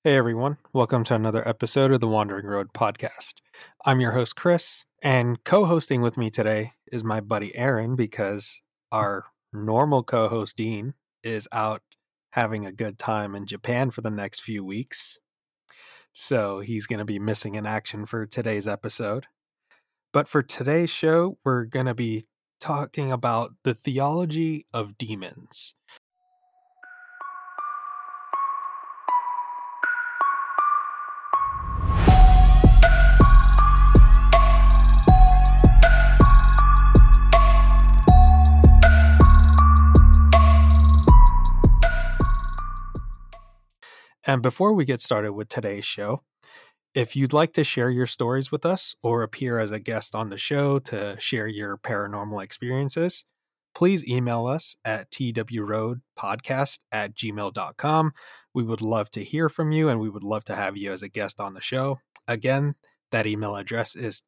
Hey everyone, welcome to another episode of the Wandering Road podcast. I'm your host Chris, and co-hosting with me today is my buddy Aaron because our normal co-host Dean is out having a good time in Japan for the next few weeks. So he's going to be missing in action for today's episode. But for today's show, we're going to be talking about the theology of demons. And before we get started with today's show, if you'd like to share your stories with us or appear as a guest on the show to share your paranormal experiences, please email us at twroadpodcast@gmail.com. We would love to hear from you and we would love to have you as a guest on the show. Again, that email address is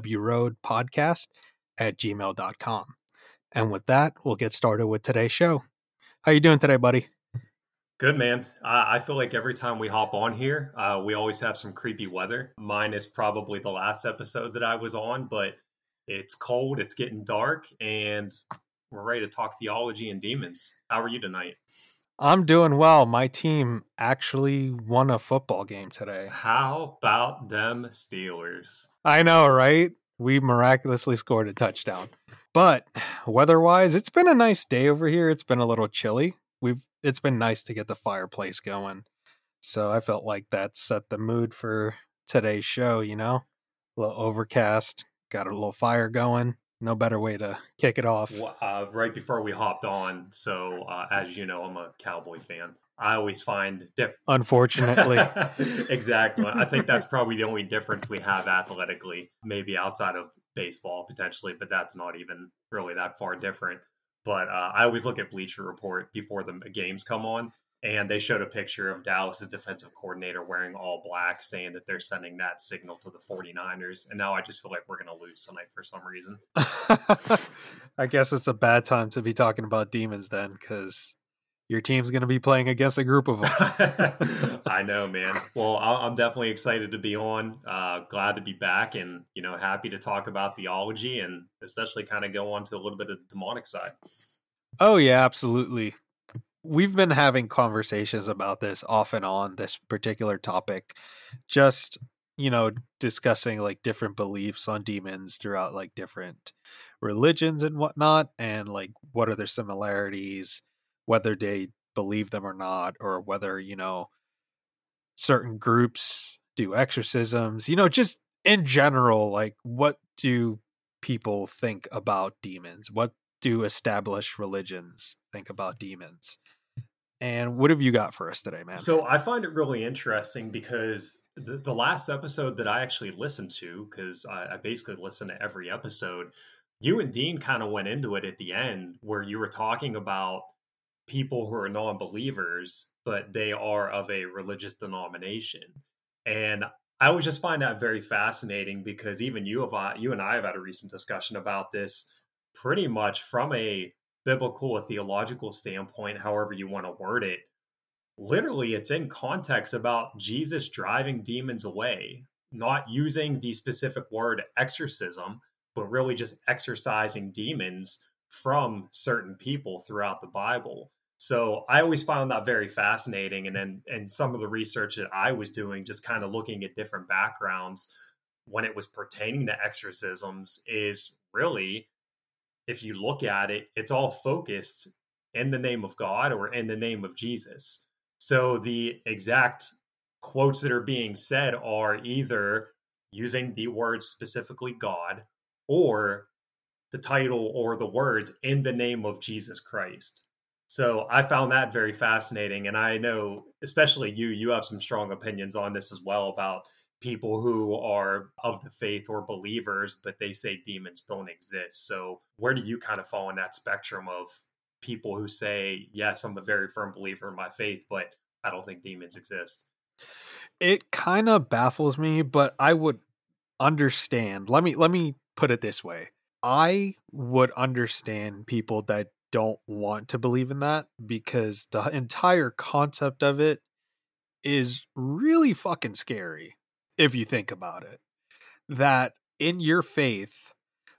twroadpodcast@gmail.com. And with that, we'll get started with today's show. How you doing today, buddy? Good, man. I feel like every time we hop on here, we always have some creepy weather. Mine is probably the last episode that I was on, but it's cold, it's getting dark, and we're ready to talk theology and demons. How are you tonight? I'm doing well. My team actually won a football game today. How about them Steelers? I know, right? We miraculously scored a touchdown. But weather-wise, it's been a nice day over here. It's been a little chilly. It's been nice to get the fireplace going. So I felt like that set the mood for today's show, you know? A little overcast, got a little fire going. No better way to kick it off. Right before we hopped on, so as you know, I'm a Cowboy fan. I always find Unfortunately. Exactly. I think that's probably the only difference we have athletically, maybe outside of baseball potentially, but that's not even really that far different. But I always look at Bleacher Report before the games come on, and they showed a picture of Dallas's defensive coordinator wearing all black, saying that they're sending that signal to the 49ers. And now I just feel like we're going to lose tonight for some reason. I guess it's a bad time to be talking about demons then, because your team's going to be playing against a group of them. I know, man. Well, I'm definitely excited to be on. Glad to be back, and happy to talk about theology, and especially kind of go on to a little bit of the demonic side. Oh yeah, absolutely. We've been having conversations about this off and on, this particular topic, just discussing like different beliefs on demons throughout like different religions and whatnot, and like what are their similarities, whether they believe them or not, or whether, certain groups do exorcisms, just in general, like what do people think about demons? What do established religions think about demons? And what have you got for us today, man? So I find it really interesting because the last episode that I actually listened to, because I basically listen to every episode, you and Dean kind of went into it at the end where you were talking about people who are non-believers, but they are of a religious denomination. And I always just find that very fascinating because even you and I have had a recent discussion about this pretty much from a biblical, a theological standpoint, however you want to word it. Literally, it's in context about Jesus driving demons away, not using the specific word exorcism, but really just exorcising demons from certain people throughout the Bible. So I always found that very fascinating. And some of the research that I was doing, just kind of looking at different backgrounds when it was pertaining to exorcisms, is really, if you look at it, it's all focused in the name of God or in the name of Jesus. So the exact quotes that are being said are either using the word specifically God or the title or the words in the name of Jesus Christ. So I found that very fascinating. And I know, especially you have some strong opinions on this as well about people who are of the faith or believers, but they say demons don't exist. So where do you kind of fall in that spectrum of people who say, yes, I'm a very firm believer in my faith, but I don't think demons exist? It kind of baffles me, but I would understand. Let me put it this way. I would understand people that don't want to believe in that, because the entire concept of it is really fucking scary if you think about it. That in your faith,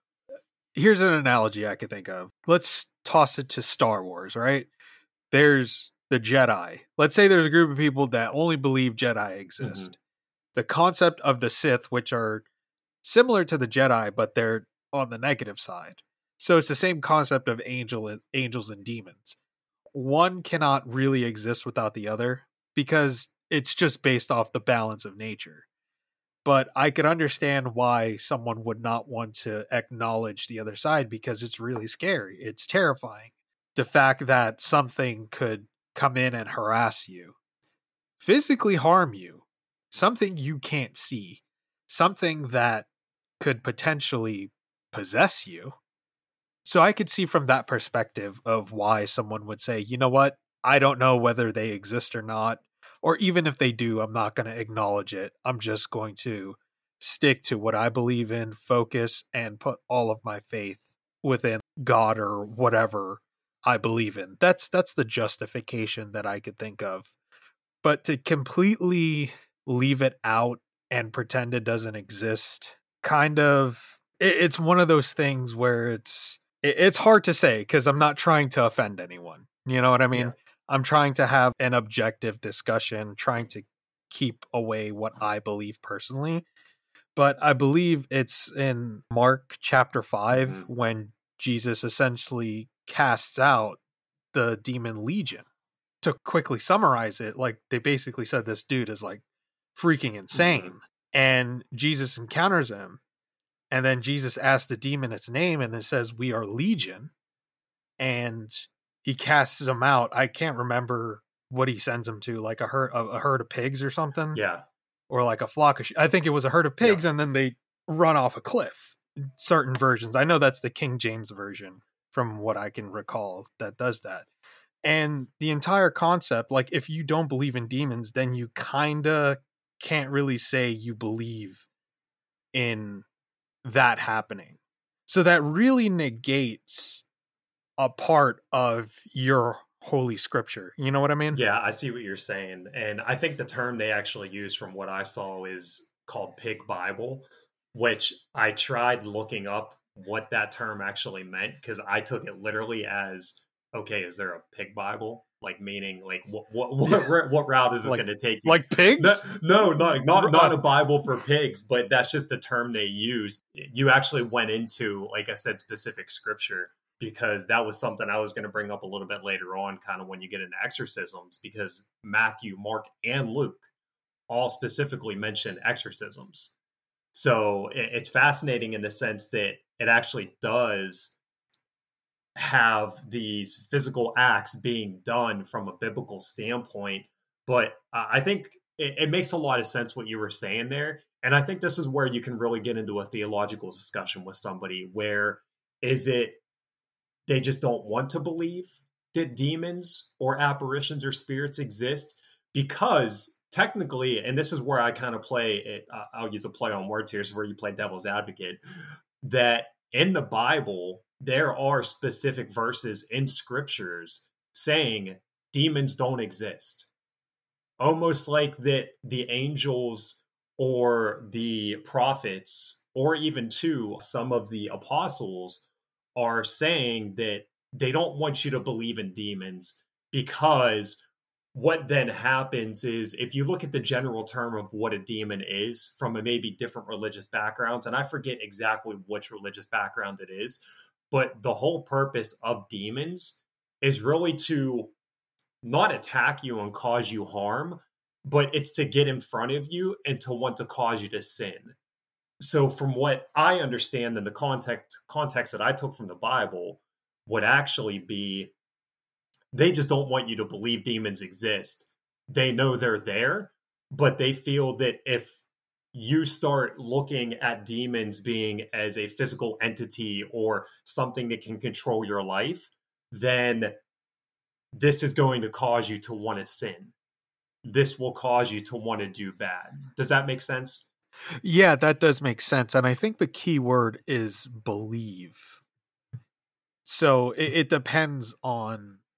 here's an analogy I could think of. Let's toss it to Star Wars, right? There's the Jedi. Let's say there's a group of people that only believe Jedi exist. The concept of the Sith, which are similar to the Jedi, but they're on the negative side. So it's the same concept of angels and demons. One cannot really exist without the other because it's just based off the balance of nature. But I could understand why someone would not want to acknowledge the other side because it's really scary. It's terrifying. The fact that something could come in and harass you, physically harm you, something you can't see, something that could potentially possess you. So I could see from that perspective of why someone would say, you know what, I don't know whether they exist or not, or even if they do, I'm not going to acknowledge it. I'm just going to stick to what I believe in, focus, and put all of my faith within God or whatever I believe in. That's the justification that I could think of. But to completely leave it out and pretend it doesn't exist, kind of, it's one of those things where it's hard to say because I'm not trying to offend anyone. You know what I mean? Yeah. I'm trying to have an objective discussion, trying to keep away what I believe personally. But I believe it's in Mark chapter 5 when Jesus essentially casts out the demon legion. To quickly summarize it, like they basically said this dude is like freaking insane. And Jesus encounters him. And then Jesus asks the demon its name and it says, "We are legion." And he casts them out. I can't remember what he sends them to, like a herd of pigs or something. Yeah. Or like a flock of I think it was a herd of pigs, and then they run off a cliff. Certain versions. I know that's the King James version from what I can recall that does that. And the entire concept, like if you don't believe in demons, then you kind of can't really say you believe in that happening. So that really negates a part of your holy scripture. You know what I mean? Yeah, I see what you're saying. And I think the term they actually use from what I saw is called Pig Bible, which I tried looking up what that term actually meant because I took it literally as, okay, is there a pig Bible? Like meaning like what route is it going to take you? Like pigs? No, not a Bible for pigs, but that's just the term they use. You actually went into, like I said, specific scripture because that was something I was going to bring up a little bit later on, kind of when you get into exorcisms, because Matthew, Mark, and Luke all specifically mention exorcisms. So it's fascinating in the sense that it actually does have these physical acts being done from a biblical standpoint. But I think it makes a lot of sense what you were saying there. And I think this is where you can really get into a theological discussion with somebody. Where is it they just don't want to believe that demons or apparitions or spirits exist? Because technically, and this is where I kind of play it, I'll use a play on words here, this is where you play devil's advocate, that in the Bible, there are specific verses in scriptures saying demons don't exist. Almost like that the angels or the prophets, or even too, some of the apostles are saying that they don't want you to believe in demons because what then happens is if you look at the general term of what a demon is from a maybe different religious backgrounds, and I forget exactly which religious background it is, but the whole purpose of demons is really to not attack you and cause you harm, but it's to get in front of you and to want to cause you to sin. So from what I understand in the context that I took from the Bible would actually be they just don't want you to believe demons exist. They know they're there, but they feel that if you start looking at demons being as a physical entity or something that can control your life, then this is going to cause you to want to sin. This will cause you to want to do bad. Does that make sense? Yeah, that does make sense. And I think the key word is believe. So it depends on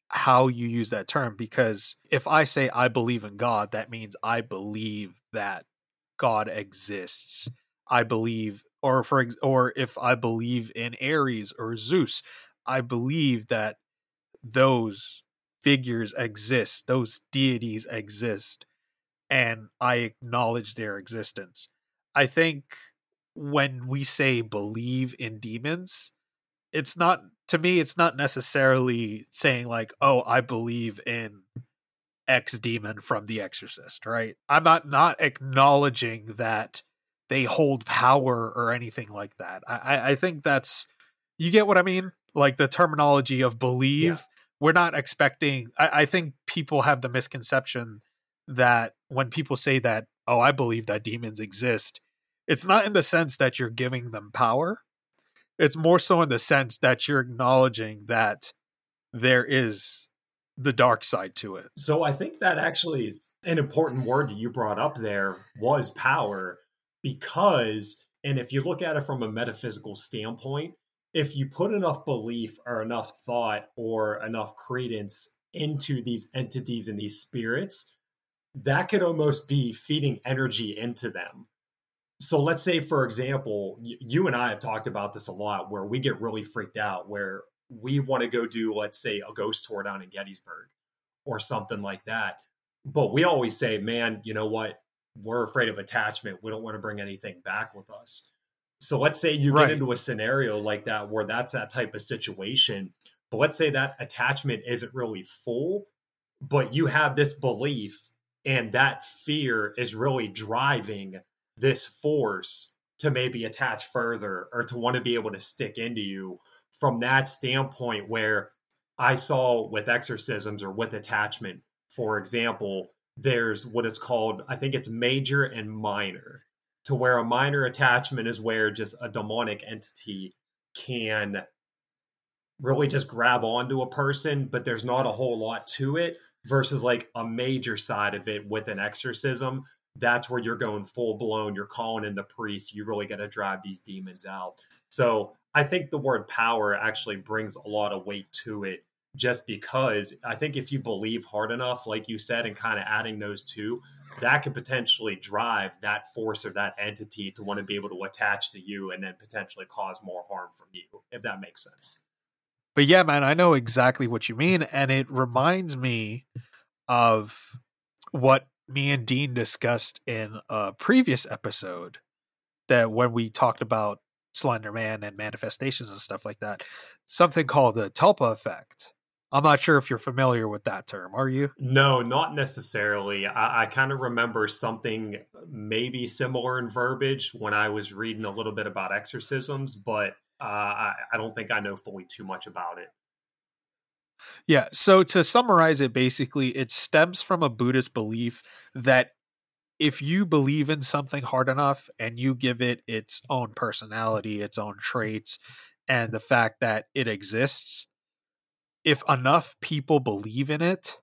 how you use that term, because if I say I believe in God, that means I believe that God exists. I believe, or if I believe in Ares or Zeus, I believe that those figures exist, those deities exist, and I acknowledge their existence. I think when we say believe in demons, it's not, to me, it's not necessarily saying like, oh, I believe in X demon from The Exorcist, right? I'm not acknowledging that they hold power or anything like that. I think that's, you get what I mean? Like the terminology of Yeah. believe, we're not expecting, I think people have the misconception that when people say that, oh, I believe that demons exist, it's not in the sense that you're giving them power. It's more so in the sense that you're acknowledging that there is the dark side to it. So I think that actually is an important word that you brought up there, was power, because, and if you look at it from a metaphysical standpoint, if you put enough belief or enough thought or enough credence into these entities and these spirits, that could almost be feeding energy into them. So let's say, for example, you and I have talked about this a lot, where we get really freaked out, where we want to go do, let's say, a ghost tour down in Gettysburg or something like that. But we always say, man, you know what? We're afraid of attachment. We don't want to bring anything back with us. So let's say you get Right. into a scenario like that, where that's that type of situation. But let's say that attachment isn't really full, but you have this belief, and that fear is really driving this force to maybe attach further or to want to be able to stick into you. From that standpoint, where I saw with exorcisms or with attachment, for example, there's what it's called, I think it's major and minor, to where a minor attachment is where just a demonic entity can really just grab onto a person, but there's not a whole lot to it, versus like a major side of it with an exorcism. That's where you're going full blown, you're calling in the priest, you really got to drive these demons out. So I think the word power actually brings a lot of weight to it, just because I think if you believe hard enough, like you said, and kind of adding those two, that could potentially drive that force or that entity to want to be able to attach to you and then potentially cause more harm from you, if that makes sense. But yeah, man, I know exactly what you mean. And it reminds me of what me and Dean discussed in a previous episode, that when we talked about Slender Man and manifestations and stuff like that, something called the Tulpa effect. I'm not sure if you're familiar with that term. Are you? No, not necessarily. I kind of remember something maybe similar in verbiage when I was reading a little bit about exorcisms, but I don't think I know fully too much about it. Yeah. So to summarize it, basically, it stems from a Buddhist belief that if you believe in something hard enough and you give it its own personality, its own traits, and the fact that it exists, if enough people believe in it,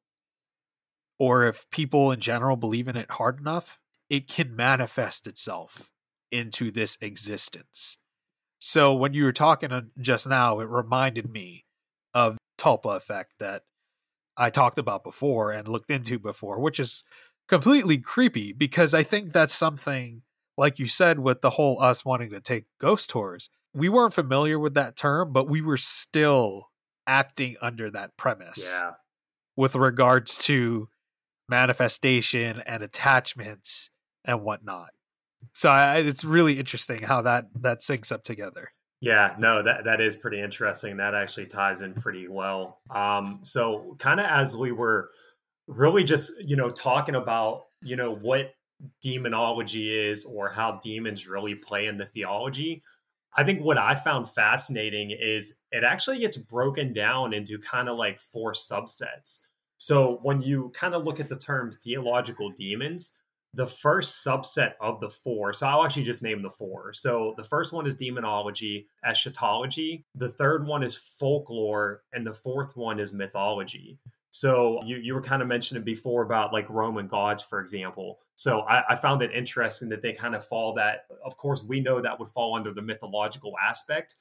or if people in general believe in it hard enough, it can manifest itself into this existence. So when you were talking just now, it reminded me of Tulpa effect that I talked about before and looked into before, which is completely creepy, because I think that's something, like you said, with the whole us wanting to take ghost tours. We weren't familiar with that term, but we were still acting under that premise Yeah. with regards to manifestation and attachments and whatnot. So it's really interesting how that syncs up together. Yeah, no, that is pretty interesting. That actually ties in pretty well. So kind of as we were really just, talking about, what demonology is or how demons really play in the theology, I think what I found fascinating is it actually gets broken down into kind of like four subsets. So when you kind of look at the term theological demons, the first subset of the four, so I'll actually just name the four. So the first one is demonology, eschatology. The third one is folklore, and the fourth one is mythology. So you were kind of mentioning before about like Roman gods, for example. So I found it interesting that they kind of fall that, of course, we know that would fall under the mythological aspect,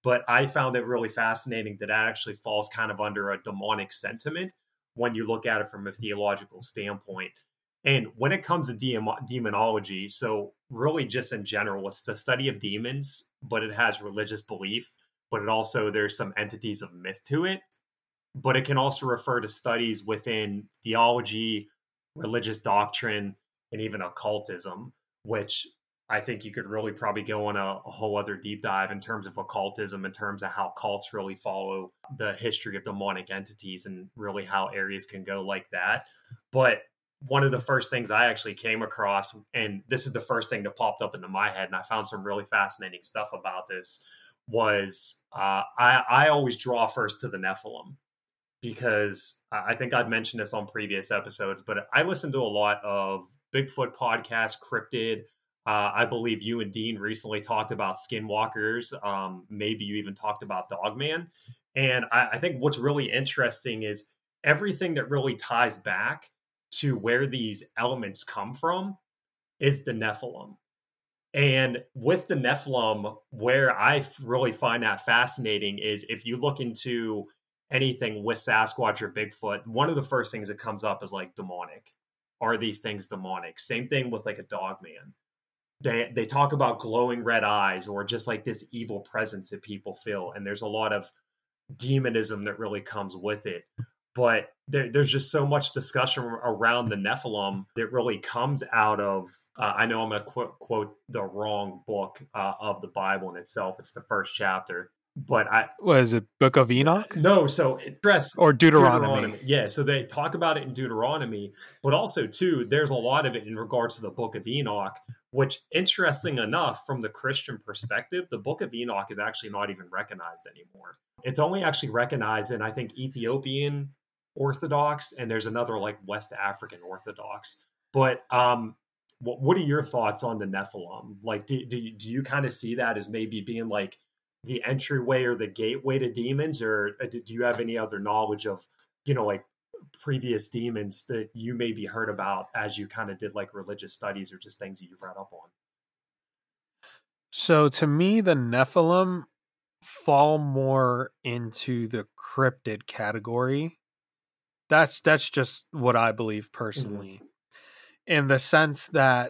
But I found it really fascinating that actually falls kind of under a demonic sentiment when you look at it from a theological standpoint. And when it comes to demonology, so really just in general, it's the study of demons, but it has religious belief, but it also, there's some entities of myth to it. But it can also refer to studies within theology, religious doctrine, and even occultism, which I think you could really probably go on a whole other deep dive in terms of occultism, in terms of how cults really follow the history of demonic entities and really how areas can go like that. But one of the first things I actually came across, and this is the first thing that popped up into my head, and I found some really fascinating stuff about this, was I always draw first to the Nephilim, because I think I've mentioned this on previous episodes, but I listen to a lot of Bigfoot podcasts, Cryptid. I believe you and Dean recently talked about skinwalkers. Maybe you even talked about Dogman. And I think what's really interesting is everything that really ties back to where these elements come from is the Nephilim. And with the Nephilim, where I really find that fascinating is if you look into anything with Sasquatch or Bigfoot, one of the first things that comes up is like demonic. Are these things demonic? Same thing with like a Dogman. They talk about glowing red eyes or just like this evil presence that people feel. And there's a lot of demonism that really comes with it. But there's just so much discussion around the Nephilim that really comes out of, I know I'm going to quote the wrong book of the Bible in itself. It's the first chapter. But what is it, Book of Enoch? No, so or Deuteronomy. Yeah, so they talk about it in Deuteronomy, but also too, there's a lot of it in regards to the Book of Enoch, which, interesting enough, from the Christian perspective, the Book of Enoch is actually not even recognized anymore. It's only actually recognized in, I think, Ethiopian Orthodox, and there's another like West African Orthodox. But what are your thoughts on the Nephilim? Like, do you kind of see that as maybe being like the entryway or the gateway to demons, or do you have any other knowledge of, like previous demons that you maybe heard about as you kind of did like religious studies or just things that you've read up on? So to me, the Nephilim fall more into the cryptid category. That's just what I believe personally, in the sense that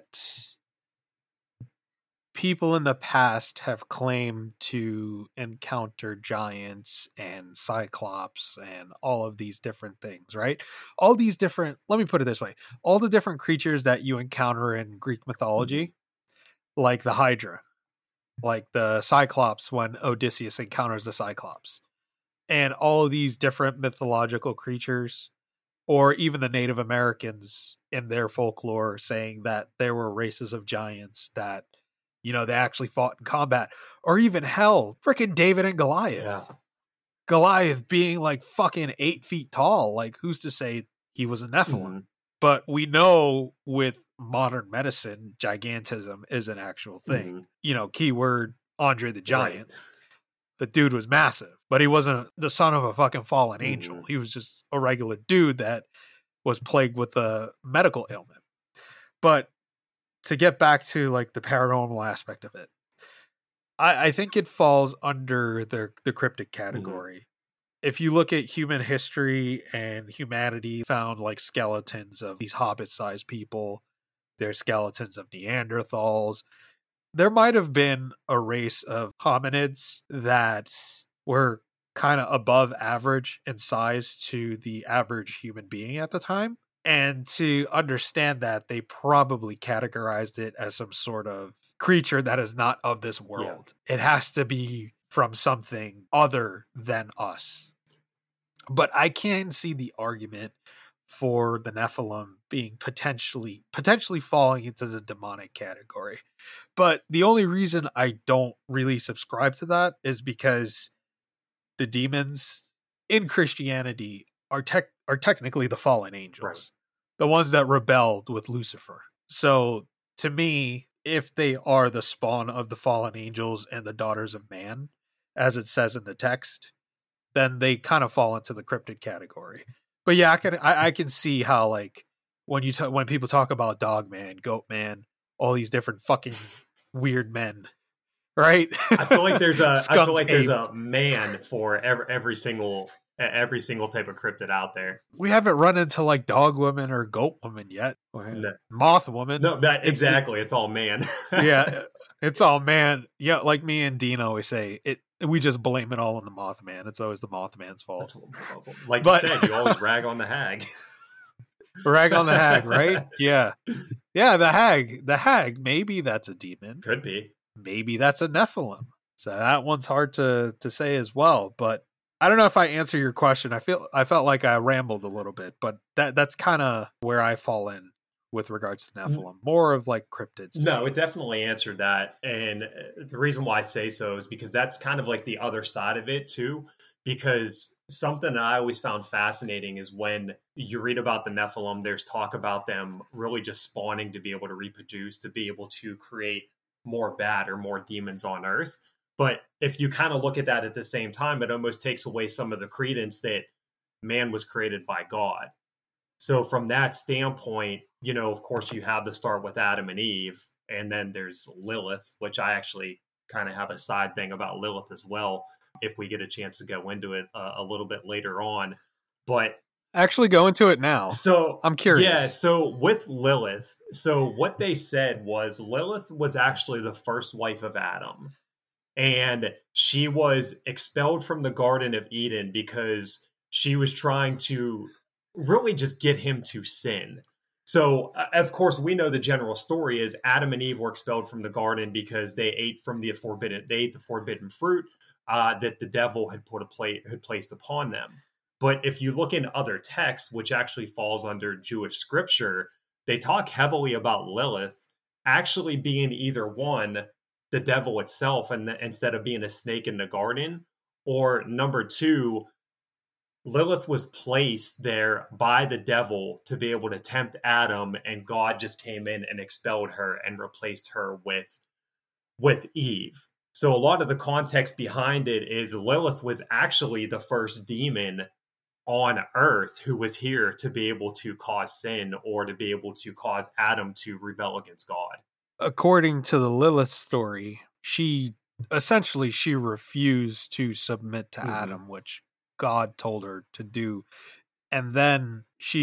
people in the past have claimed to encounter giants and cyclops and all of these different things, right? All these different, let me put it this way, all the different creatures that you encounter in Greek mythology, like the Hydra, like the Cyclops when Odysseus encounters the Cyclops, and all of these different mythological creatures, or even the Native Americans in their folklore saying that there were races of giants that, they actually fought in combat, or even hell, freaking David and Goliath. Yeah. Goliath being like fucking 8 feet tall. Like, who's to say he was a Nephilim? Mm-hmm. But we know with modern medicine, gigantism is an actual thing. Mm-hmm. Keyword Andre the Giant. Right. The dude was massive, but he wasn't the son of a fucking fallen angel. He was just a regular dude that was plagued with a medical ailment. But to get back to like the paranormal aspect of it, I think it falls under the cryptic category. Mm-hmm. If you look at human history and humanity, found like skeletons of these hobbit-sized people, there's skeletons of Neanderthals. There might have been a race of hominids that were kind of above average in size to the average human being at the time. And to understand that, they probably categorized it as some sort of creature that is not of this world. Yeah. It has to be from something other than us. But I can see the argument for the Nephilim being potentially falling into the demonic category. But the only reason I don't really subscribe to that is because the demons in Christianity are technically the fallen angels. Right. The ones that rebelled with Lucifer. So to me, if they are the spawn of the fallen angels and the daughters of man, as it says in the text, then they kind of fall into the cryptid category. But yeah, I can see how, like, when people talk about Dog Man, Goat Man, all these different fucking weird men right? I feel like there's Skunk ape. a man for every single type of cryptid out there. We haven't run into like dog woman or goat woman yet. No, Moth woman. no, exactly. It's all man. Yeah, it's all man. Yeah, like me and Dean always say, we just blame it all on the Mothman. It's always the Mothman's fault. Like But- you said, you always rag on the hag. Rag on the hag, right? Yeah. Yeah, the hag. The hag, maybe that's a demon. Could be. Maybe that's a Nephilim. So that one's hard to say as well. But I don't know if I answer your question. I felt like I rambled a little bit, but that's kind of where I fall in with regards to Nephilim. More of like cryptids. No, it definitely answered that. And the reason why I say so is because that's kind of like the other side of it too. Because something that I always found fascinating is when you read about the Nephilim, there's talk about them really just spawning to be able to reproduce, to be able to create more bad or more demons on Earth. But if you kind of look at that at the same time, it almost takes away some of the credence that man was created by God. So from that standpoint, of course, you have to start with Adam and Eve, and then there's Lilith, which I actually kind of have a side thing about Lilith as well, if we get a chance to go into it a little bit later on. But actually go into it now. So I'm curious. Yeah, so with Lilith, so what they said was Lilith was actually the first wife of Adam. And she was expelled from the Garden of Eden because she was trying to really just get him to sin. So, of course, we know the general story is Adam and Eve were expelled from the garden because they ate the forbidden fruit that the devil had placed upon them. But if you look in other texts, which actually falls under Jewish scripture, they talk heavily about Lilith actually being either one, the devil itself, and instead of being a snake in the garden, or number two, Lilith was placed there by the devil to be able to tempt Adam, and God just came in and expelled her and replaced her with Eve. So a lot of the context behind it is Lilith was actually the first demon on Earth who was here to be able to cause sin or to be able to cause Adam to rebel against God. According to the Lilith story, she refused to submit to Adam, which God told her to do. And then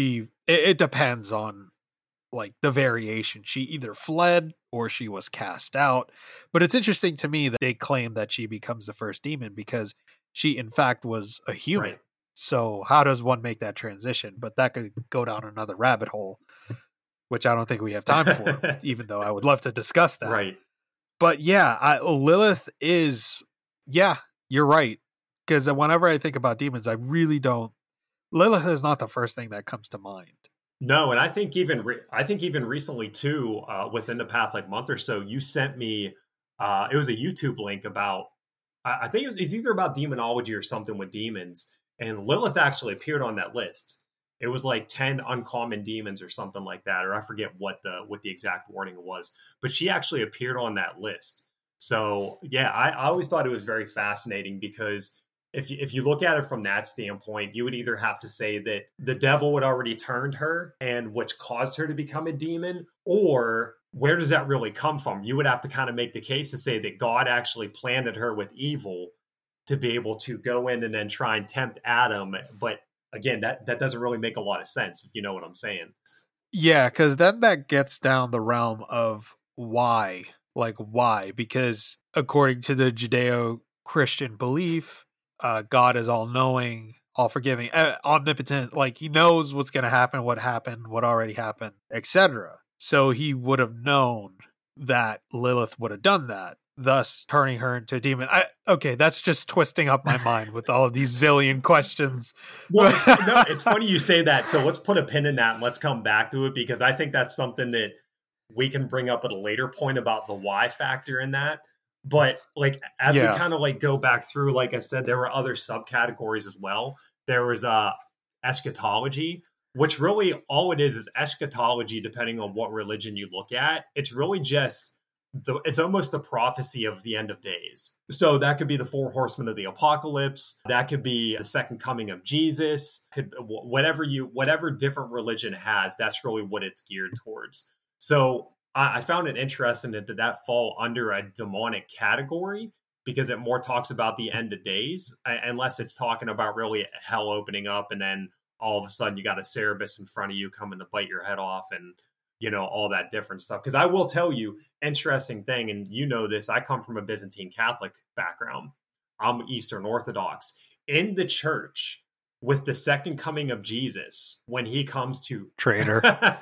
it depends on like the variation. She either fled or she was cast out. But it's interesting to me that they claim that she becomes the first demon because she in fact was a human. Right. So how does one make that transition? But that could go down another rabbit hole, which I don't think we have time for, even though I would love to discuss that. Right. But yeah, Lilith is, you're right. Because whenever I think about demons, I really don't. Lilith is not the first thing that comes to mind. No, and I think even recently too, within the past like month or so, you sent me. It was a YouTube link about. I think it was either about demonology or something with demons, and Lilith actually appeared on that list. It was like 10 uncommon demons or something like that, or I forget what the exact wording was, but she actually appeared on that list. So yeah, I always thought it was very fascinating because if you look at it from that standpoint, you would either have to say that the devil had already turned her and which caused her to become a demon, or where does that really come from? You would have to kind of make the case to say that God actually planted her with evil to be able to go in and then try and tempt Adam. But again, that doesn't really make a lot of sense, if you know what I'm saying. Yeah, because then that gets down the realm of why. Like, why? Because according to the Judeo-Christian belief, God is all-knowing, all-forgiving, omnipotent. Like, he knows what's going to happen, what happened, what already happened, etc. So he would have known that Lilith would have done that, thus turning her into a demon. Okay, that's just twisting up my mind with all of these zillion questions. Well, it's funny you say that. So let's put a pin in that and let's come back to it, because I think that's something that we can bring up at a later point about the why factor in that. But like, as we kind of like go back through, like I said, there were other subcategories as well. There was eschatology, which really all it is eschatology, depending on what religion you look at. It's really just it's almost the prophecy of the end of days. So that could be the 4 horsemen of the apocalypse. That could be the second coming of Jesus. Whatever different religion has, that's really what it's geared towards. So I found it interesting that fall under a demonic category because it more talks about the end of days, unless it's talking about really hell opening up and then all of a sudden you got a Cerberus in front of you coming to bite your head off and, you know, all that different stuff. Because I will tell you, interesting thing, and you know this, I come from a Byzantine Catholic background. I'm Eastern Orthodox. In the church, with the second coming of Jesus, when he comes to traitor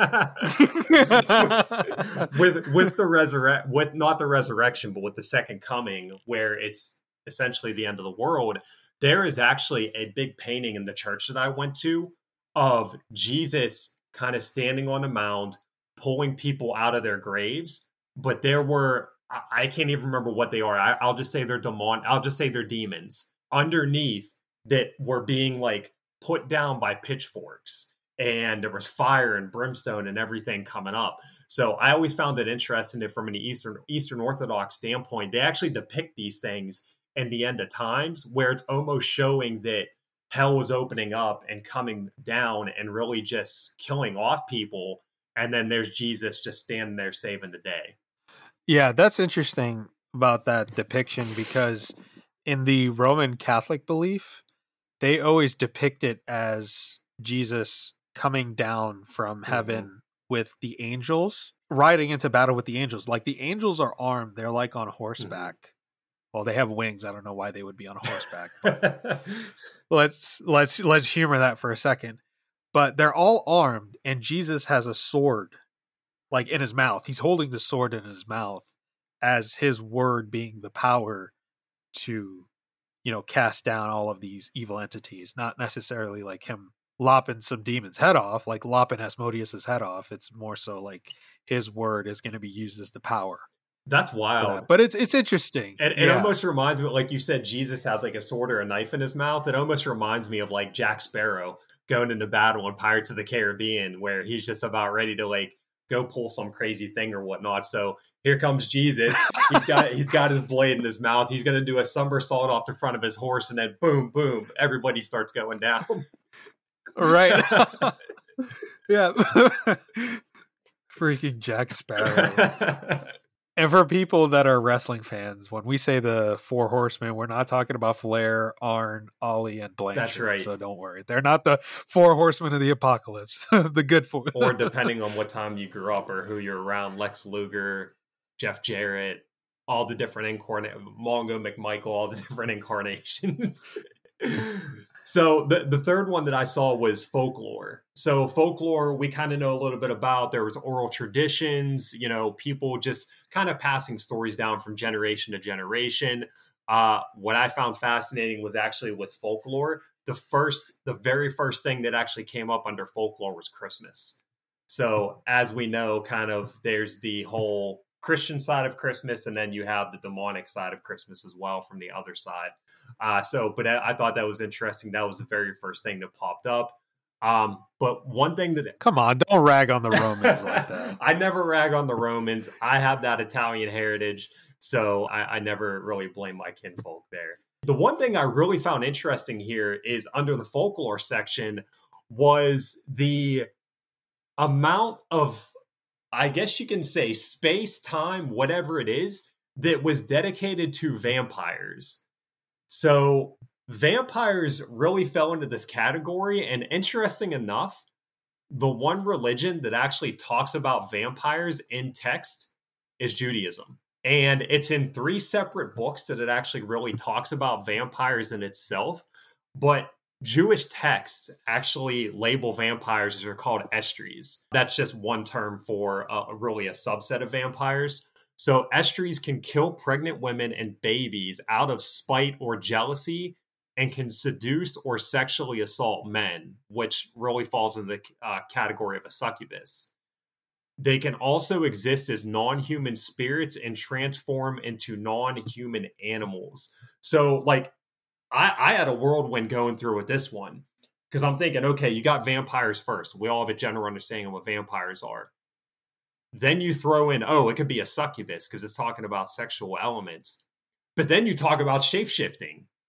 with not the resurrection, but with the second coming, where it's essentially the end of the world, there is actually a big painting in the church that I went to of Jesus kind of standing on a mound, pulling people out of their graves. But there were, I can't even remember what they are. I'll just say they're demons underneath that were being like put down by pitchforks, and there was fire and brimstone and everything coming up. So I always found it interesting that from an Eastern Orthodox standpoint, they actually depict these things in the end of times, where it's almost showing that hell was opening up and coming down and really just killing off people. And then there's Jesus just standing there saving the day. Yeah, that's interesting about that depiction, because in the Roman Catholic belief, they always depict it as Jesus coming down from heaven with the angels, riding into battle with the angels. Like, the angels are armed. They're like on horseback. Well, they have wings. I don't know why they would be on horseback, but let's humor that for a second. But they're all armed, and Jesus has a sword like in his mouth. He's holding the sword in his mouth as his word being the power to, you know, cast down all of these evil entities. Not necessarily like him lopping some demon's head off, like lopping Asmodeus's head off. It's more so like his word is going to be used as the power. That's wild. That. But it's interesting. And it almost reminds me, like you said, Jesus has like a sword or a knife in his mouth. It almost reminds me of like Jack Sparrow going into battle in Pirates of the Caribbean, where he's just about ready to like go pull some crazy thing or whatnot. So here comes Jesus. He's got his blade in his mouth. He's going to do a somersault off the front of his horse, and then boom, boom, everybody starts going down. Right. Yeah. Freaking Jack Sparrow. And for people that are wrestling fans, when we say the Four Horsemen, we're not talking about Flair, Arn, Ollie, and Blanchard. That's right. So don't worry. They're not the Four Horsemen of the Apocalypse. The good four. Or depending on what time you grew up or who you're around, Lex Luger, Jeff Jarrett, all the different Mongo McMichael, all the different incarnations. So the third one that I saw was folklore. So folklore, we kind of know a little bit about. There was oral traditions, you know, people just kind of passing stories down from generation to generation. What I found fascinating was actually with folklore, the very first thing that actually came up under folklore was Christmas. So as we know, kind of there's the whole Christian side of Christmas, and then you have the demonic side of Christmas as well from the other side. But I thought that was interesting. That was the very first thing that popped up. But one thing that... Come on, don't rag on the Romans like that. I never rag on the Romans. I have that Italian heritage, so I never really blame my kinfolk there. The one thing I really found interesting here is under the folklore section was the amount of, I guess you can say, space, time, whatever it is, that was dedicated to vampires. So vampires really fell into this category, and interesting enough, the one religion that actually talks about vampires in text is Judaism. And it's in 3 separate books that it actually really talks about vampires in itself. But Jewish texts actually label vampires as they're called estries. That's just one term for really a subset of vampires. So estries can kill pregnant women and babies out of spite or jealousy, and can seduce or sexually assault men, which really falls in the category of a succubus. They can also exist as non-human spirits and transform into non-human animals. So, like, I had a whirlwind going through with this one, because I'm thinking, okay, you got vampires first. We all have a general understanding of what vampires are. Then you throw in, it could be a succubus because it's talking about sexual elements. But then you talk about shape-shifting.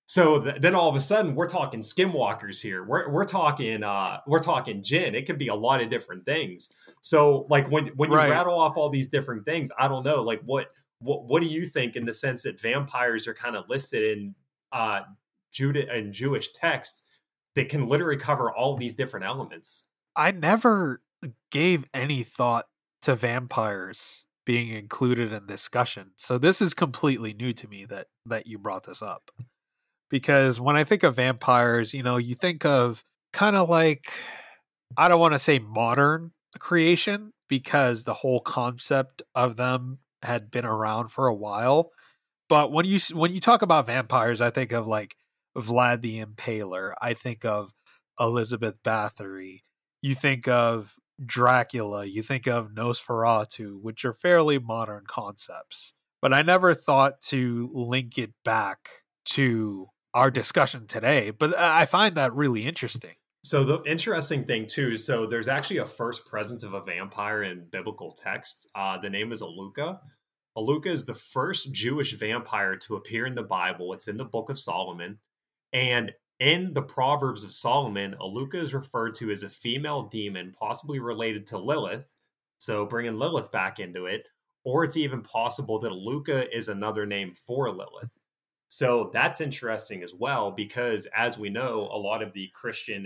So then all of a sudden we're talking skinwalkers here. We're talking jinn. It could be a lot of different things. So like when you Right. rattle off all these different things, I don't know, like what do you think in the sense that vampires are kind of listed in Jewish texts that can literally cover all these different elements? I never gave any thought to vampires being included in discussion. So this is completely new to me that you brought this up. Because when I think of vampires, you think of kind of like, I don't want to say modern creation, because the whole concept of them had been around for a while. But when you talk about vampires, I think of like Vlad the Impaler. I think of Elizabeth Bathory. You think of Dracula. You think of Nosferatu, which are fairly modern concepts. But I never thought to link it back to our discussion today. But I find that really interesting. So the interesting thing too, so there's actually a first presence of a vampire in biblical texts. The name is Aluka. Aluka is the first Jewish vampire to appear in the Bible. It's in the Book of Solomon. And in the Proverbs of Solomon, Aluka is referred to as a female demon, possibly related to Lilith. So bringing Lilith back into it. Or it's even possible that Aluka is another name for Lilith. So that's interesting as well, because as we know, a lot of Christian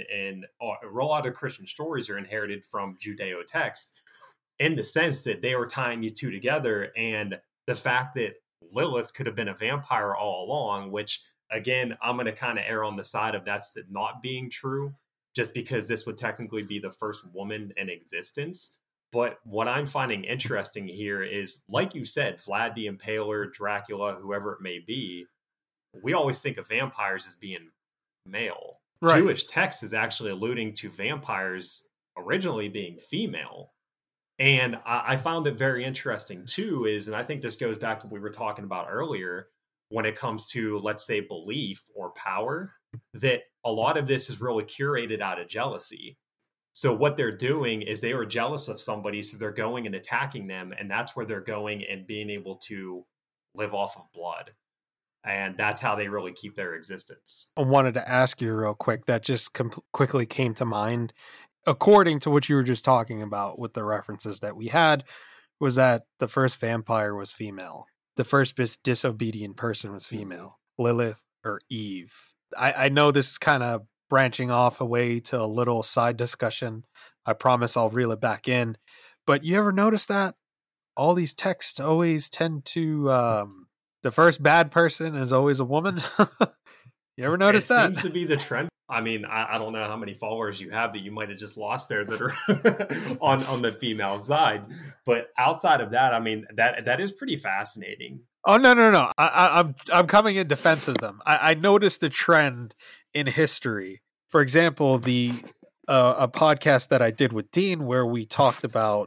stories are inherited from Judeo texts in the sense that they were tying these two together. And the fact that Lilith could have been a vampire all along, which again, I'm going to kind of err on the side of that's not being true, just because this would technically be the first woman in existence. But what I'm finding interesting here is, like you said, Vlad the Impaler, Dracula, whoever it may be, we always think of vampires as being male. Right. Jewish text is actually alluding to vampires originally being female. And I found it very interesting too, and I think this goes back to what we were talking about earlier, when it comes to, let's say, belief or power, that a lot of this is really curated out of jealousy. So what they're doing is they are jealous of somebody, so they're going and attacking them, and that's where they're going and being able to live off of blood. And that's how they really keep their existence. I wanted to ask you real quick, that just quickly came to mind. According to what you were just talking about with the references that we had, was that the first vampire was female. The first disobedient person was female. Lilith or Eve. I know this is kind of branching off away to a little side discussion. I promise I'll reel it back in. But you ever notice that all these texts always tend to... the first bad person is always a woman? You ever notice that? It seems to be the trend. I mean, I don't know how many followers you have that you might have just lost there that are on the female side. But outside of that, I mean, that is pretty fascinating. Oh, no. I'm coming in defense of them. I noticed the trend in history. For example, a podcast that I did with Dean where we talked about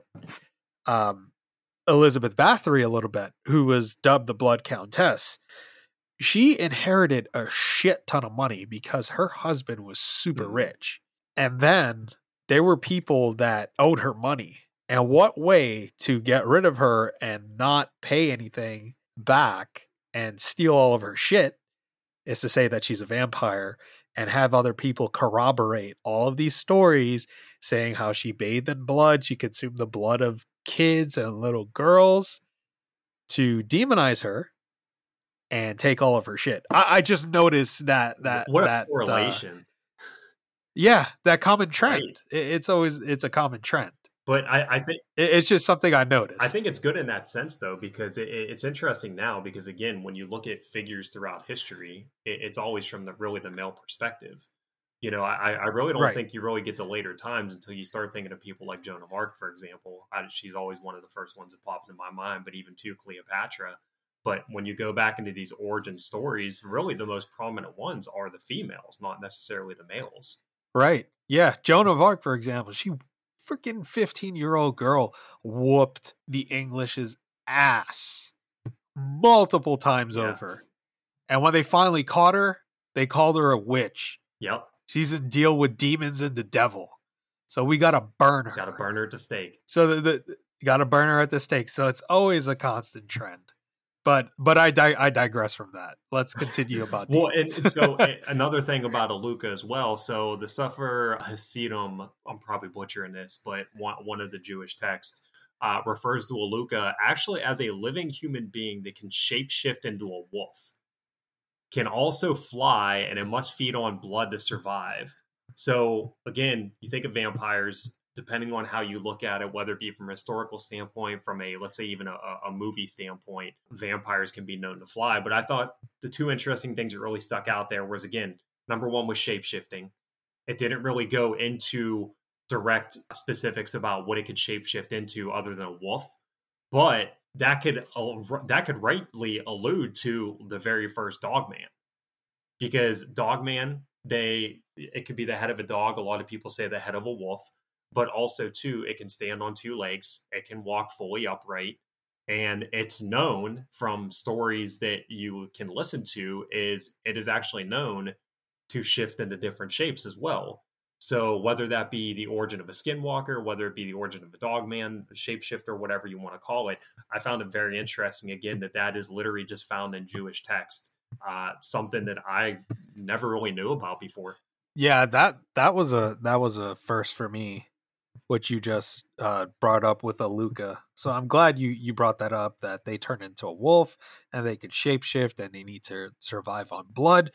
Elizabeth Bathory a little bit, who was dubbed the Blood Countess. She inherited a shit ton of money because her husband was super rich. And then there were people that owed her money. And what way to get rid of her and not pay anything back and steal all of her shit is to say that she's a vampire and have other people corroborate all of these stories saying how she bathed in blood, she consumed the blood of kids and little girls to demonize her and take all of her shit. I just noticed that correlation. That common trend. Right. It's a common trend. But I think it's just something I noticed. I think it's good in that sense, though, because it's interesting now. Because again, when you look at figures throughout history, it's always from the male perspective. You know, I really don't think you really get to later times until you start thinking of people like Joan of Arc, for example. She's always one of the first ones that pops in my mind, but even too Cleopatra. But when you go back into these origin stories, really the most prominent ones are the females, not necessarily the males. Right. Yeah. Joan of Arc, for example, she freaking 15-year-old girl whooped the English's ass multiple times over. And when they finally caught her, they called her a witch. Yep. She's in deal with demons and the devil. So we got to burn her. Got to burn her at the stake. So you got to burn her at the stake. So it's always a constant trend. But I digress from that. Let's continue about well, demons. and so another thing about Aluka as well. So the Sefer Hasidim, I'm probably butchering this, but one of the Jewish texts refers to Aluka actually as a living human being that can shapeshift into a wolf, can also fly, and it must feed on blood to survive. So again, you think of vampires, depending on how you look at it, whether it be from a historical standpoint, from a, let's say, even a movie standpoint, vampires can be known to fly. But I thought the two interesting things that really stuck out there was, again, number one was shapeshifting. It didn't really go into direct specifics about what it could shapeshift into other than a wolf, but that could rightly allude to the very first Dogman, because Dogman, it could be the head of a dog. A lot of people say the head of a wolf, but also too, it can stand on two legs. It can walk fully upright. And it's known from stories that you can listen to it is actually known to shift into different shapes as well. So whether that be the origin of a skinwalker, whether it be the origin of a dogman, a shapeshifter, whatever you want to call it, I found it very interesting, again, that is literally just found in Jewish text, something that I never really knew about before. Yeah, that was a first for me, what you just brought up with Aluka. So I'm glad you brought that up, that they turn into a wolf and they can shapeshift and they need to survive on blood.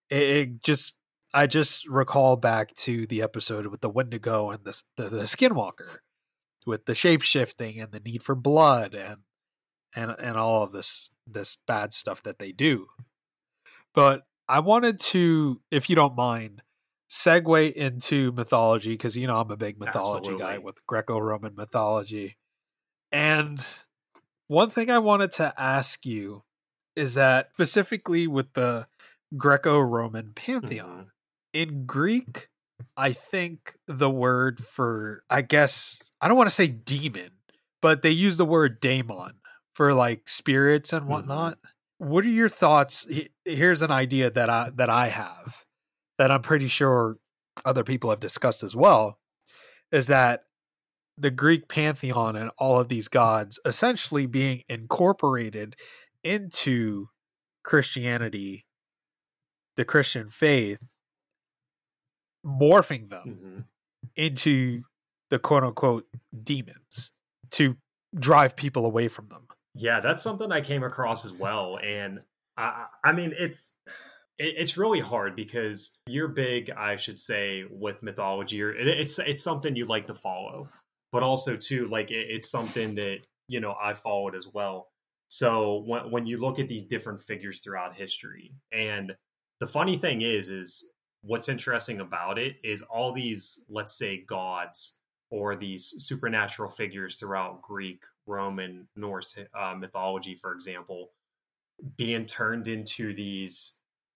I just recall back to the episode with the Wendigo and the Skinwalker, with the shapeshifting and the need for blood and all of this bad stuff that they do. But I wanted to, if you don't mind, segue into mythology, because I'm a big mythology guy with Greco-Roman mythology. And one thing I wanted to ask you is that specifically with the Greco-Roman pantheon, in Greek, I think the word for, I guess, I don't want to say demon, but they use the word daemon for like spirits and whatnot. What are your thoughts? Here's an idea that I have, that I'm pretty sure other people have discussed as well, is that the Greek pantheon and all of these gods essentially being incorporated into Christianity, the Christian faith, morphing them into the quote unquote demons to drive people away from them. Yeah, that's something I came across as well. And I mean, it's really hard because you're big, I should say, with mythology. It's something you like to follow, but also too, like it's something that, I followed as well. So when you look at these different figures throughout history, and the funny thing is what's interesting about it is all these, let's say, gods or these supernatural figures throughout Greek, Roman, Norse mythology, for example, being turned into these,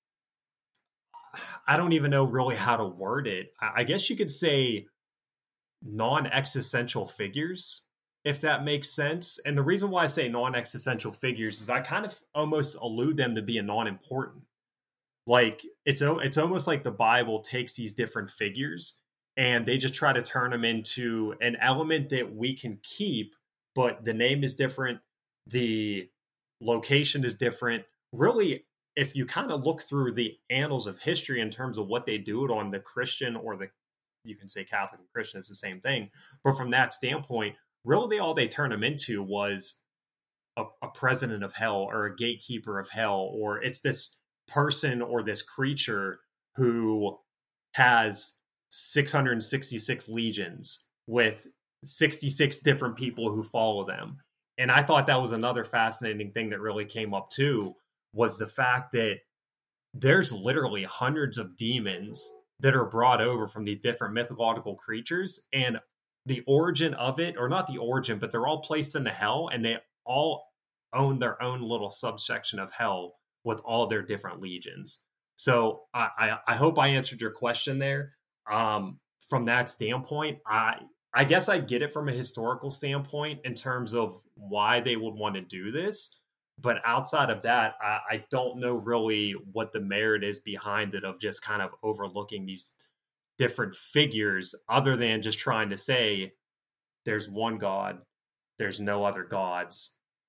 I don't even know really how to word it. I guess you could say non-existential figures, if that makes sense. And the reason why I say non-existential figures is I kind of almost allude them to being non-important. Like it's almost like the Bible takes these different figures and they just try to turn them into an element that we can keep, but the name is different, the location is different. Really, if you kind of look through the annals of history in terms of what they do it on the Christian or you can say Catholic and Christian, it's the same thing. But from that standpoint, really all they turned them into was a president of hell or a gatekeeper of hell, or it's this person or this creature who has 666 legions with 66 different people who follow them. And I thought that was another fascinating thing that really came up too, was the fact that there's literally hundreds of demons that are brought over from these different mythological creatures, and the origin of it, or not the origin, but they're all placed into hell, and they all own their own little subsection of hell with all their different legions. So I hope I answered your question there. From that standpoint, I guess I get it from a historical standpoint in terms of why they would want to do this. But outside of that, I don't know really what the merit is behind it of just kind of overlooking these different figures, other than just trying to say there's one God, there's no other gods.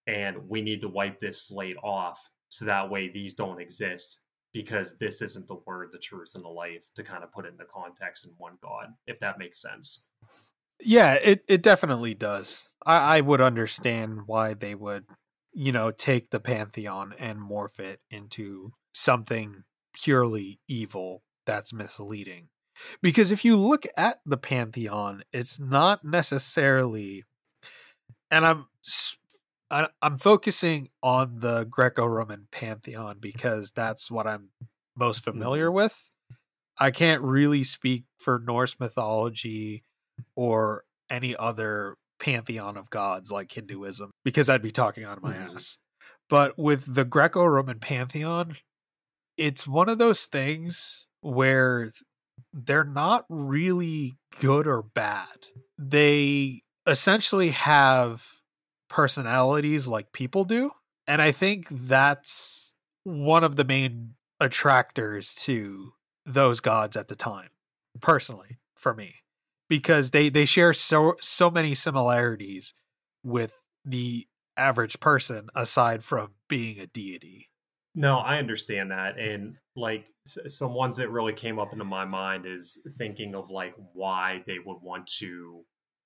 and we need to wipe this slate off so that way these don't exist, because this isn't the word, the truth, and the life, to kind of put it into context in one God, if that makes sense. Yeah, it definitely does. I would understand why they would, take the pantheon and morph it into something purely evil that's misleading. Because if you look at the pantheon, it's not necessarily, and I'm focusing on the Greco-Roman pantheon because that's what I'm most familiar with. I can't really speak for Norse mythology or any other pantheon of gods like Hinduism, because I'd be talking out of my ass. But with the Greco-Roman pantheon, it's one of those things where they're not really good or bad. They essentially have personalities like people do. And I think that's one of the main attractors to those gods at the time, personally, for me. Because they share so many similarities with the average person aside from being a deity. No, I understand that. And like some ones that really came up into my mind is thinking of like why they would want to,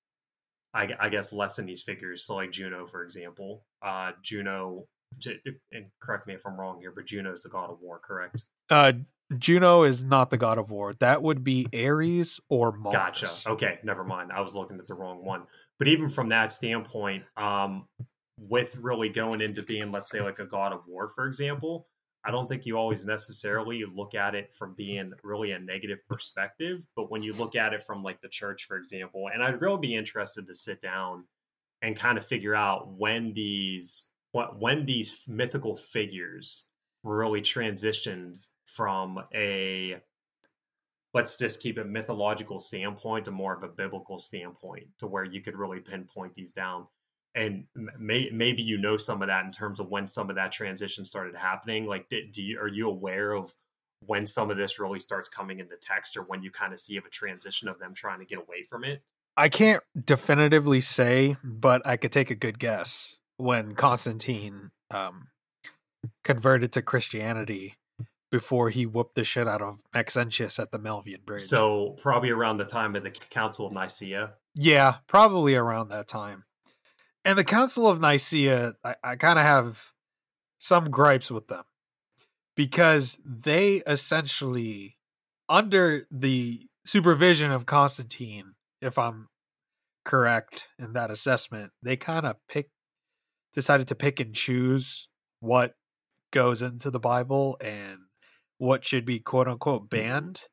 I guess, lessen these figures. So like Juno, for example, Juno, and correct me if I'm wrong here, but Juno is the god of war, correct? Juno is not the god of war. That would be Ares or Mars. Gotcha. Okay, never mind. I was looking at the wrong one. But even from that standpoint, with really going into being, let's say, like a god of war, for example, I don't think you always necessarily look at it from being really a negative perspective. But when you look at it from like the church, for example, and I'd really be interested to sit down and kind of figure out when these mythical figures were really transitioned from a, let's just keep it, mythological standpoint to more of a biblical standpoint, to where you could really pinpoint these down. And maybe you know some of that in terms of when some of that transition started happening. Like, are you aware of when some of this really starts coming into text, or when you kind of see of a transition of them trying to get away from it? I can't definitively say, but I could take a good guess. When Constantine converted to Christianity before he whooped the shit out of Maxentius at the Milvian Bridge. So probably around the time of the Council of Nicaea. Yeah, probably around that time. And the Council of Nicaea, I kind of have some gripes with them, because they essentially, under the supervision of Constantine, if I'm correct in that assessment, they kind of decided to pick and choose what goes into the Bible and what should be quote unquote banned.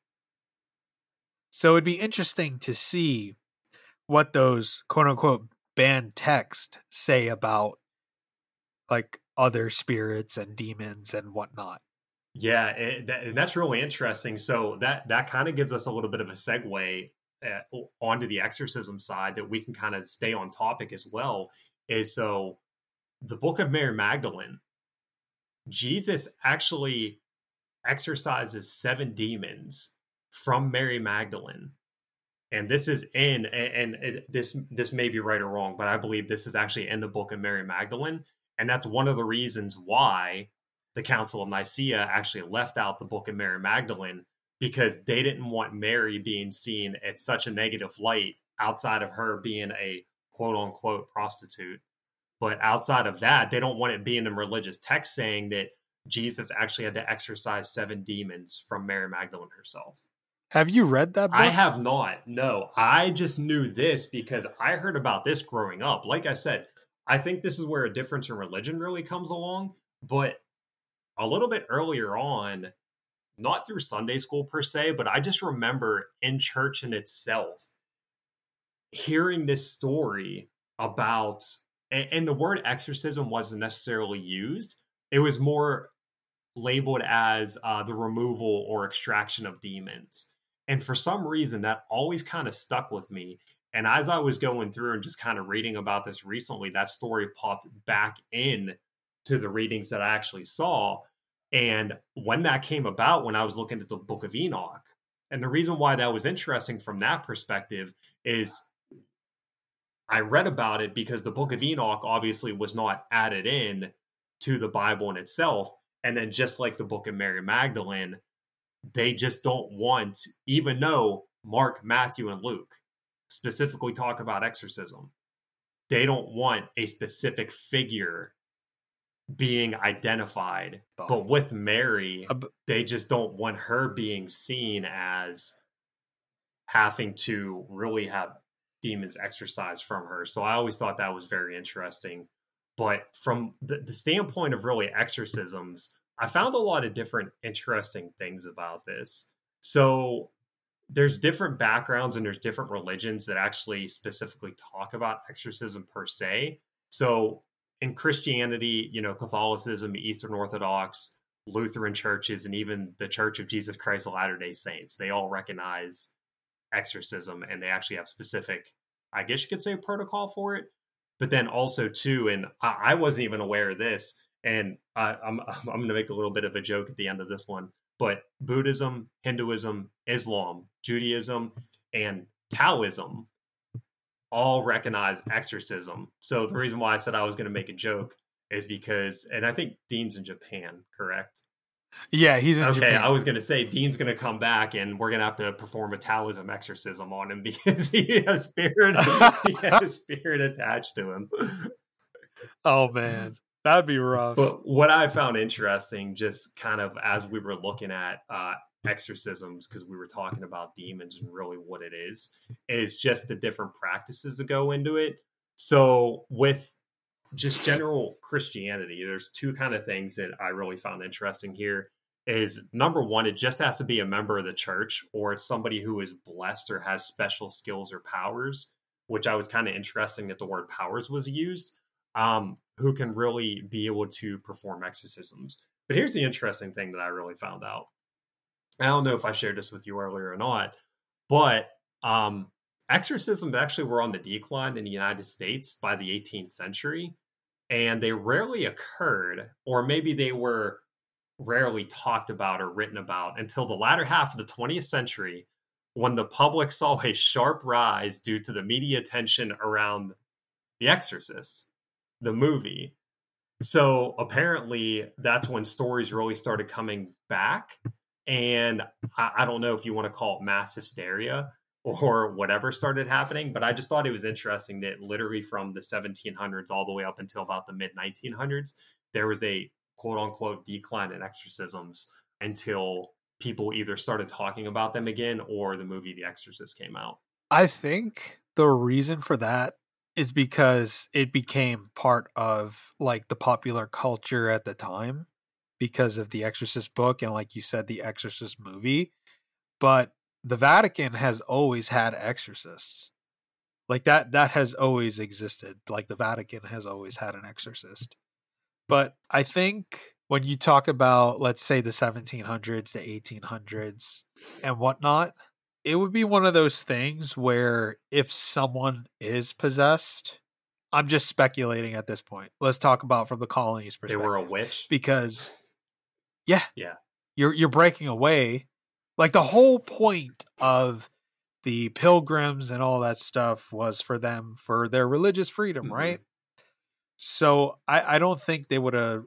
So it'd be interesting to see what those quote unquote banned texts say about like other spirits and demons and whatnot. Yeah, and that's really interesting. So that kind of gives us a little bit of a segue onto the exorcism side that we can kind of stay on topic as well. Is so the Book of Mary Magdalene, Jesus actually exorcises 7 demons from Mary Magdalene. And this is this may be right or wrong, but I believe this is actually in the Book of Mary Magdalene. And that's one of the reasons why the Council of Nicaea actually left out the Book of Mary Magdalene, because they didn't want Mary being seen at such a negative light outside of her being a quote unquote prostitute. But outside of that, they don't want it being in religious text saying that Jesus actually had to exorcise 7 demons from Mary Magdalene herself. Have you read that book? I have not. No, I just knew this because I heard about this growing up. Like I said, I think this is where a difference in religion really comes along. But a little bit earlier on, not through Sunday school per se, but I just remember in church in itself hearing this story about, and the word exorcism wasn't necessarily used. It was more labeled as the removal or extraction of demons. And for some reason, that always kind of stuck with me. And as I was going through and just kind of reading about this recently, that story popped back in to the readings that I actually saw. And when that came about, when I was looking at the Book of Enoch, and the reason why that was interesting from that perspective is I read about it because the Book of Enoch obviously was not added in to the Bible in itself. And then just like the Book of Mary Magdalene, they just don't want, even though Mark, Matthew, and Luke specifically talk about exorcism, they don't want a specific figure being identified. But with Mary, they just don't want her being seen as having to really have demons exorcised from her. So I always thought that was very interesting. But from the standpoint of really exorcisms, I found a lot of different interesting things about this. So there's different backgrounds and there's different religions that actually specifically talk about exorcism per se. So in Christianity, Catholicism, Eastern Orthodox, Lutheran churches, and even the Church of Jesus Christ of Latter-day Saints, they all recognize exorcism, and they actually have specific, I guess you could say, protocol for it. But then also too, and I wasn't even aware of this, and I'm going to make a little bit of a joke at the end of this one, but Buddhism, Hinduism, Islam, Judaism, and Taoism all recognize exorcism. So the reason why I said I was going to make a joke is because, and I think Dean's in Japan, correct? Yeah, he's in Japan. I was going to say Dean's going to come back and we're going to have to perform a Taoism exorcism on him because he has spirit, he has a spirit attached to him. Oh man, that'd be rough. But what I found interesting, just kind of as we were looking at exorcisms, because we were talking about demons and really what it is just the different practices that go into it. So with just general Christianity, there's two kind of things that I really found interesting here. Is number one, it just has to be a member of the church, or it's somebody who is blessed or has special skills or powers, which I was kind of interesting that the word powers was used, who can really be able to perform exorcisms. But here's the interesting thing that I really found out. I don't know if I shared this with you earlier or not, but exorcisms actually were on the decline in the United States by the 18th century, and they rarely occurred, or maybe they were rarely talked about or written about until the latter half of the 20th century, when the public saw a sharp rise due to the media attention around The Exorcist, the movie. So apparently that's when stories really started coming back. And I don't know if you want to call it mass hysteria or whatever started happening, but I just thought it was interesting that literally from the 1700s all the way up until about the mid 1900s, there was a quote unquote decline in exorcisms until people either started talking about them again or the movie The Exorcist came out. I think the reason for that is because it became part of like the popular culture at the time because of the Exorcist book and, like you said, the Exorcist movie. But the Vatican has always had exorcists. Like that has always existed. Like the Vatican has always had an exorcist. But I think when you talk about, let's say, the 1700s, the 1800s and whatnot, it would be one of those things where if someone is possessed, I'm just speculating at this point. Let's talk about from the colony's perspective. They were a witch? Because, yeah. You're breaking away. Like the whole point of the pilgrims and all that stuff was for them, for their religious freedom, mm-hmm. right? So I don't think they would have,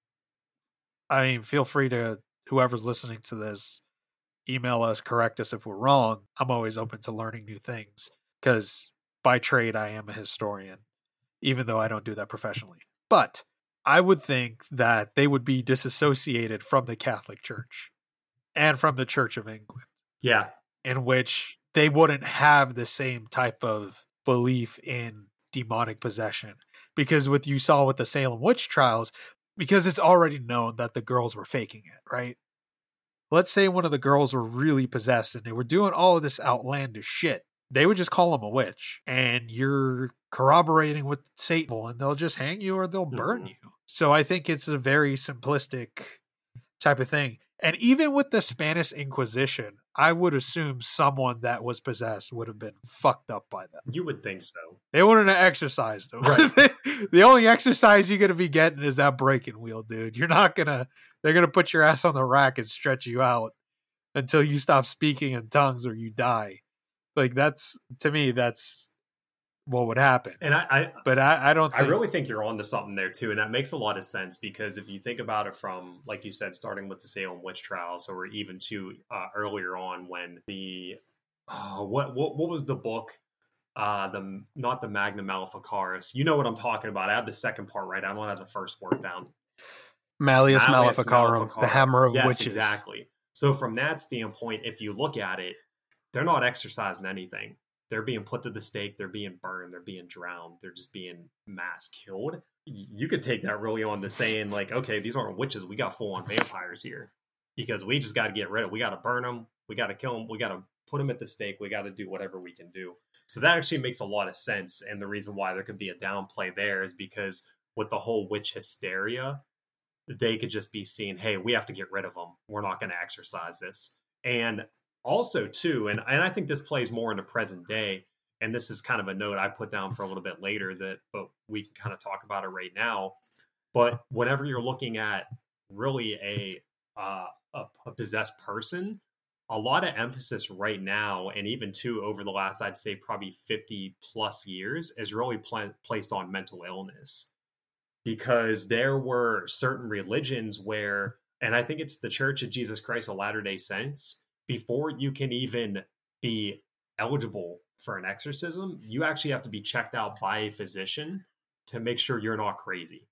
I mean, feel free to, whoever's listening to this, email us, correct us if we're wrong. I'm always open to learning new things because by trade, I am a historian, even though I don't do that professionally. But I would think that they would be disassociated from the Catholic Church and from the Church of England. Yeah. In which they wouldn't have the same type of belief in demonic possession. Because what you saw with the Salem witch trials, because it's already known that the girls were faking it, right? Let's say one of the girls were really possessed and they were doing all of this outlandish shit. They would just call them a witch. And you're corroborating with Satan and they'll just hang you or they'll burn you. So I think it's a very simplistic type of thing. And even with the Spanish Inquisition, I would assume someone that was possessed would have been fucked up by them. You would think so. They wouldn't have exercised them. Right. The only exercise you're going to be getting is that breaking wheel, dude. You're not going to, they're going to put your ass on the rack and stretch you out until you stop speaking in tongues or you die. Like that's, to me, that's what would happen. And But I don't I think really think you're onto something there too, and that makes a lot of sense because if you think about it from, like you said, starting with the Salem witch trials, or even to earlier on when the what was the book, the not the Magna Maleficaris, you know what I'm talking about. I have the second part right. I don't have the first word down. Malleus Maleficarum, the hammer of yes, witches. Exactly. So from that standpoint, if you look at it, they're not exercising anything. They're being put to the stake. They're being burned. They're being drowned. They're just being mass killed. You could take that really on to saying like, okay, these aren't witches. We got full on vampires here because we just got to get rid of. We got to burn them. We got to kill them. We got to put them at the stake. We got to do whatever we can do. So that actually makes a lot of sense. And the reason why there could be a downplay there is because with the whole witch hysteria, they could just be seen, hey, we have to get rid of them. We're not going to exercise this. And also, too, and I think this plays more in the present day, and this is kind of a note I put down for a little bit later, but we can kind of talk about it right now. But whenever you're looking at really a possessed person, a lot of emphasis right now, and even too over the last, I'd say probably 50 plus years, is really placed on mental illness. Because there were certain religions where, and I think it's the Church of Jesus Christ of Latter-day Saints, before you can even be eligible for an exorcism, you actually have to be checked out by a physician to make sure you're not crazy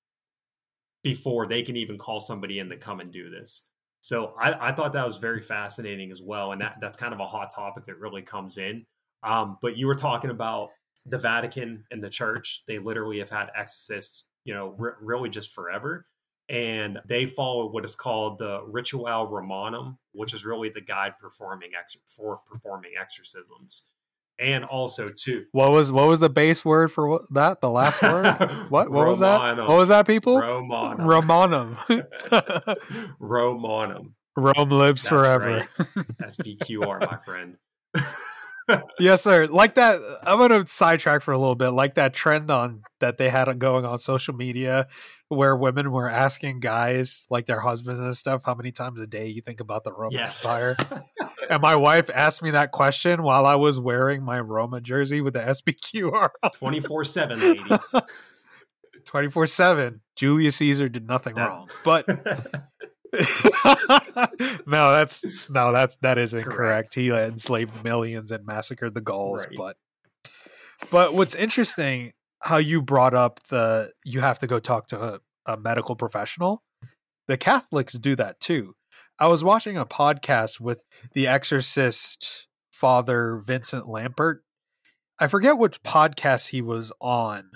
before they can even call somebody in to come and do this. So I thought that was very fascinating as well. And that's kind of a hot topic that really comes in. But you were talking about the Vatican and the church. They literally have had exorcists, really just forever. And they follow what is called the Ritual Romanum, which is really the guide for performing exorcisms. And also, too, what was the base word for that? The last word? What was that? What was that, people? Romanum. Romanum. Rome lives forever. Right. SPQR, my friend. Yes, sir. Like that, I'm going to sidetrack for a little bit. Like that trend that they had going on social media where women were asking guys, like their husbands and stuff, how many times a day you think about the Roman Empire. And my wife asked me that question while I was wearing my Roma jersey with the SPQR 24/7, lady. 24/7. Julius Caesar did nothing wrong. But that is incorrect. Correct. He enslaved millions and massacred the Gauls. Right. But what's interesting, how you brought up you have to go talk to a medical professional. The Catholics do that too. I was watching a podcast with the exorcist Father Vincent Lampert. I forget which podcast he was on.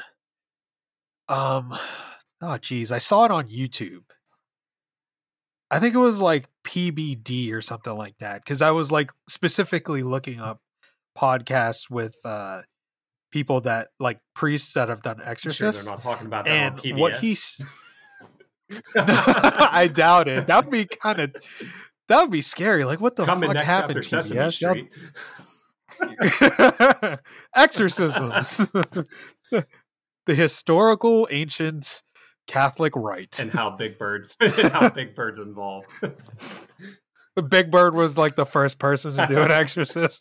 I saw it on YouTube. I think it was like PBD or something like that. Because I was like specifically looking up podcasts with people that like priests that have done exorcists. Sure, they're not talking about that on PBS. What he's I doubt it. That would be scary. Like, what the fuck happened? Sesame Street. Exorcisms. The historical ancient Catholic rite. And how Big Bird's involved. Big Bird was like the first person to do an exorcist.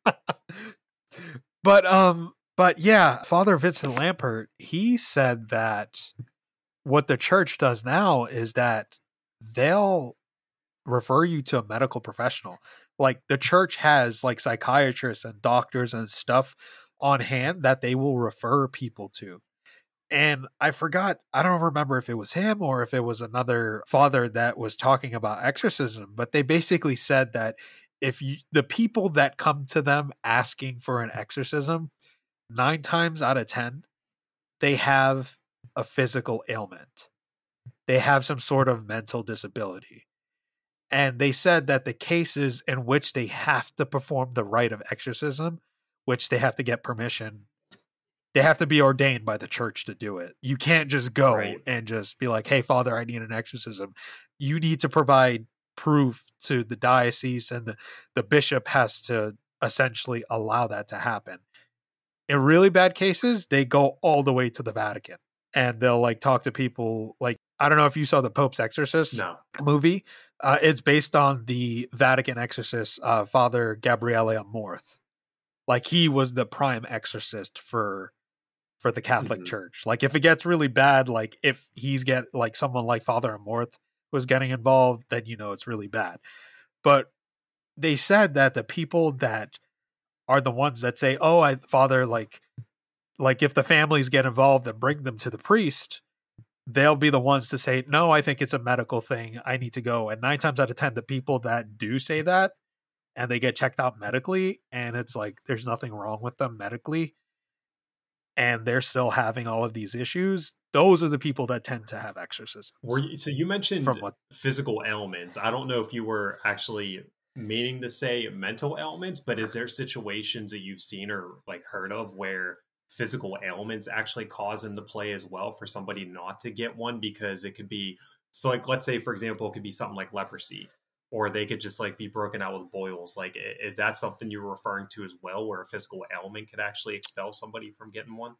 But yeah, Father Vincent Lampert, he said that what the church does now is that they'll refer you to a medical professional. Like the church has like psychiatrists and doctors and stuff on hand that they will refer people to. And I don't remember if it was him or if it was another father that was talking about exorcism, but they basically said that the people that come to them asking for an exorcism, 9 times out of 10, they have a physical ailment. They have some sort of mental disability. And they said that the cases in which they have to perform the rite of exorcism, which they have to get permission, they have to be ordained by the church to do it. You can't just go and just be like, hey, Father, I need an exorcism. You need to provide proof to the diocese, and the bishop has to essentially allow that to happen. In really bad cases, they go all the way to the Vatican. And they'll like talk to people. Like, I don't know if you saw the Pope's Exorcist movie. It's based on the Vatican exorcist, Father Gabriele Amorth. Like he was the prime exorcist for for the Catholic Mhm. Church. Like if it gets really bad, like if he's like someone like Father Amorth was getting involved, then it's really bad. But they said that the people that are the ones that say, "Oh, Father, like if the families get involved and bring them to the priest, they'll be the ones to say, no, I think it's a medical thing. I need to go." And 9 times out of 10, the people that do say that and they get checked out medically and it's like there's nothing wrong with them medically and they're still having all of these issues, those are the people that tend to have exorcisms. So you mentioned From what- physical ailments. I don't know if you were actually meaning to say mental ailments, but is there situations that you've seen or like heard of where physical ailments actually cause into play as well for somebody not to get one? Because it could be, so like, let's say, for example, it could be something like leprosy, or they could just like be broken out with boils. Like, is that something you were referring to as well, where a physical ailment could actually expel somebody from getting one?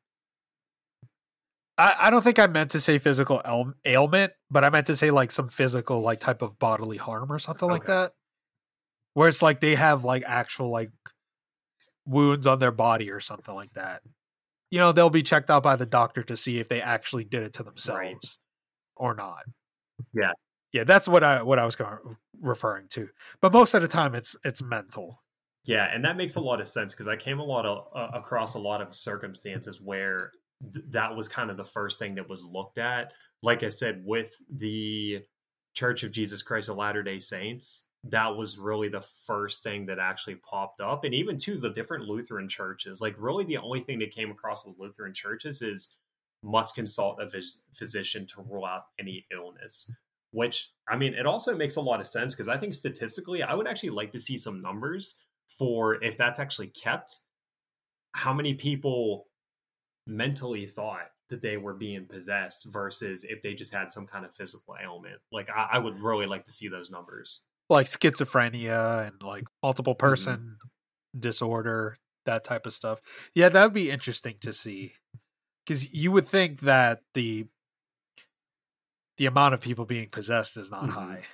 I don't think I meant to say physical ailment, but I meant to say like some physical like type of bodily harm or something like Okay. that. Where it's like they have like actual like wounds on their body or something like that. They'll be checked out by the doctor to see if they actually did it to themselves or not. Yeah. Yeah, that's what I was referring to. But most of the time it's mental. Yeah, and that makes a lot of sense because I came across a lot of circumstances where that was kind of the first thing that was looked at. Like I said, with the Church of Jesus Christ of Latter-day Saints, that was really the first thing that actually popped up. And even to the different Lutheran churches, like really the only thing that came across with Lutheran churches is must consult a physician to rule out any illness. Which, I mean, it also makes a lot of sense because I think statistically, I would actually like to see some numbers for if that's actually kept, how many people mentally thought that they were being possessed versus if they just had some kind of physical ailment. Like, I would really like to see those numbers. Like schizophrenia and like multiple person disorder, that type of stuff. Yeah, that would be interesting to see. Because you would think that the amount of people being possessed is not high.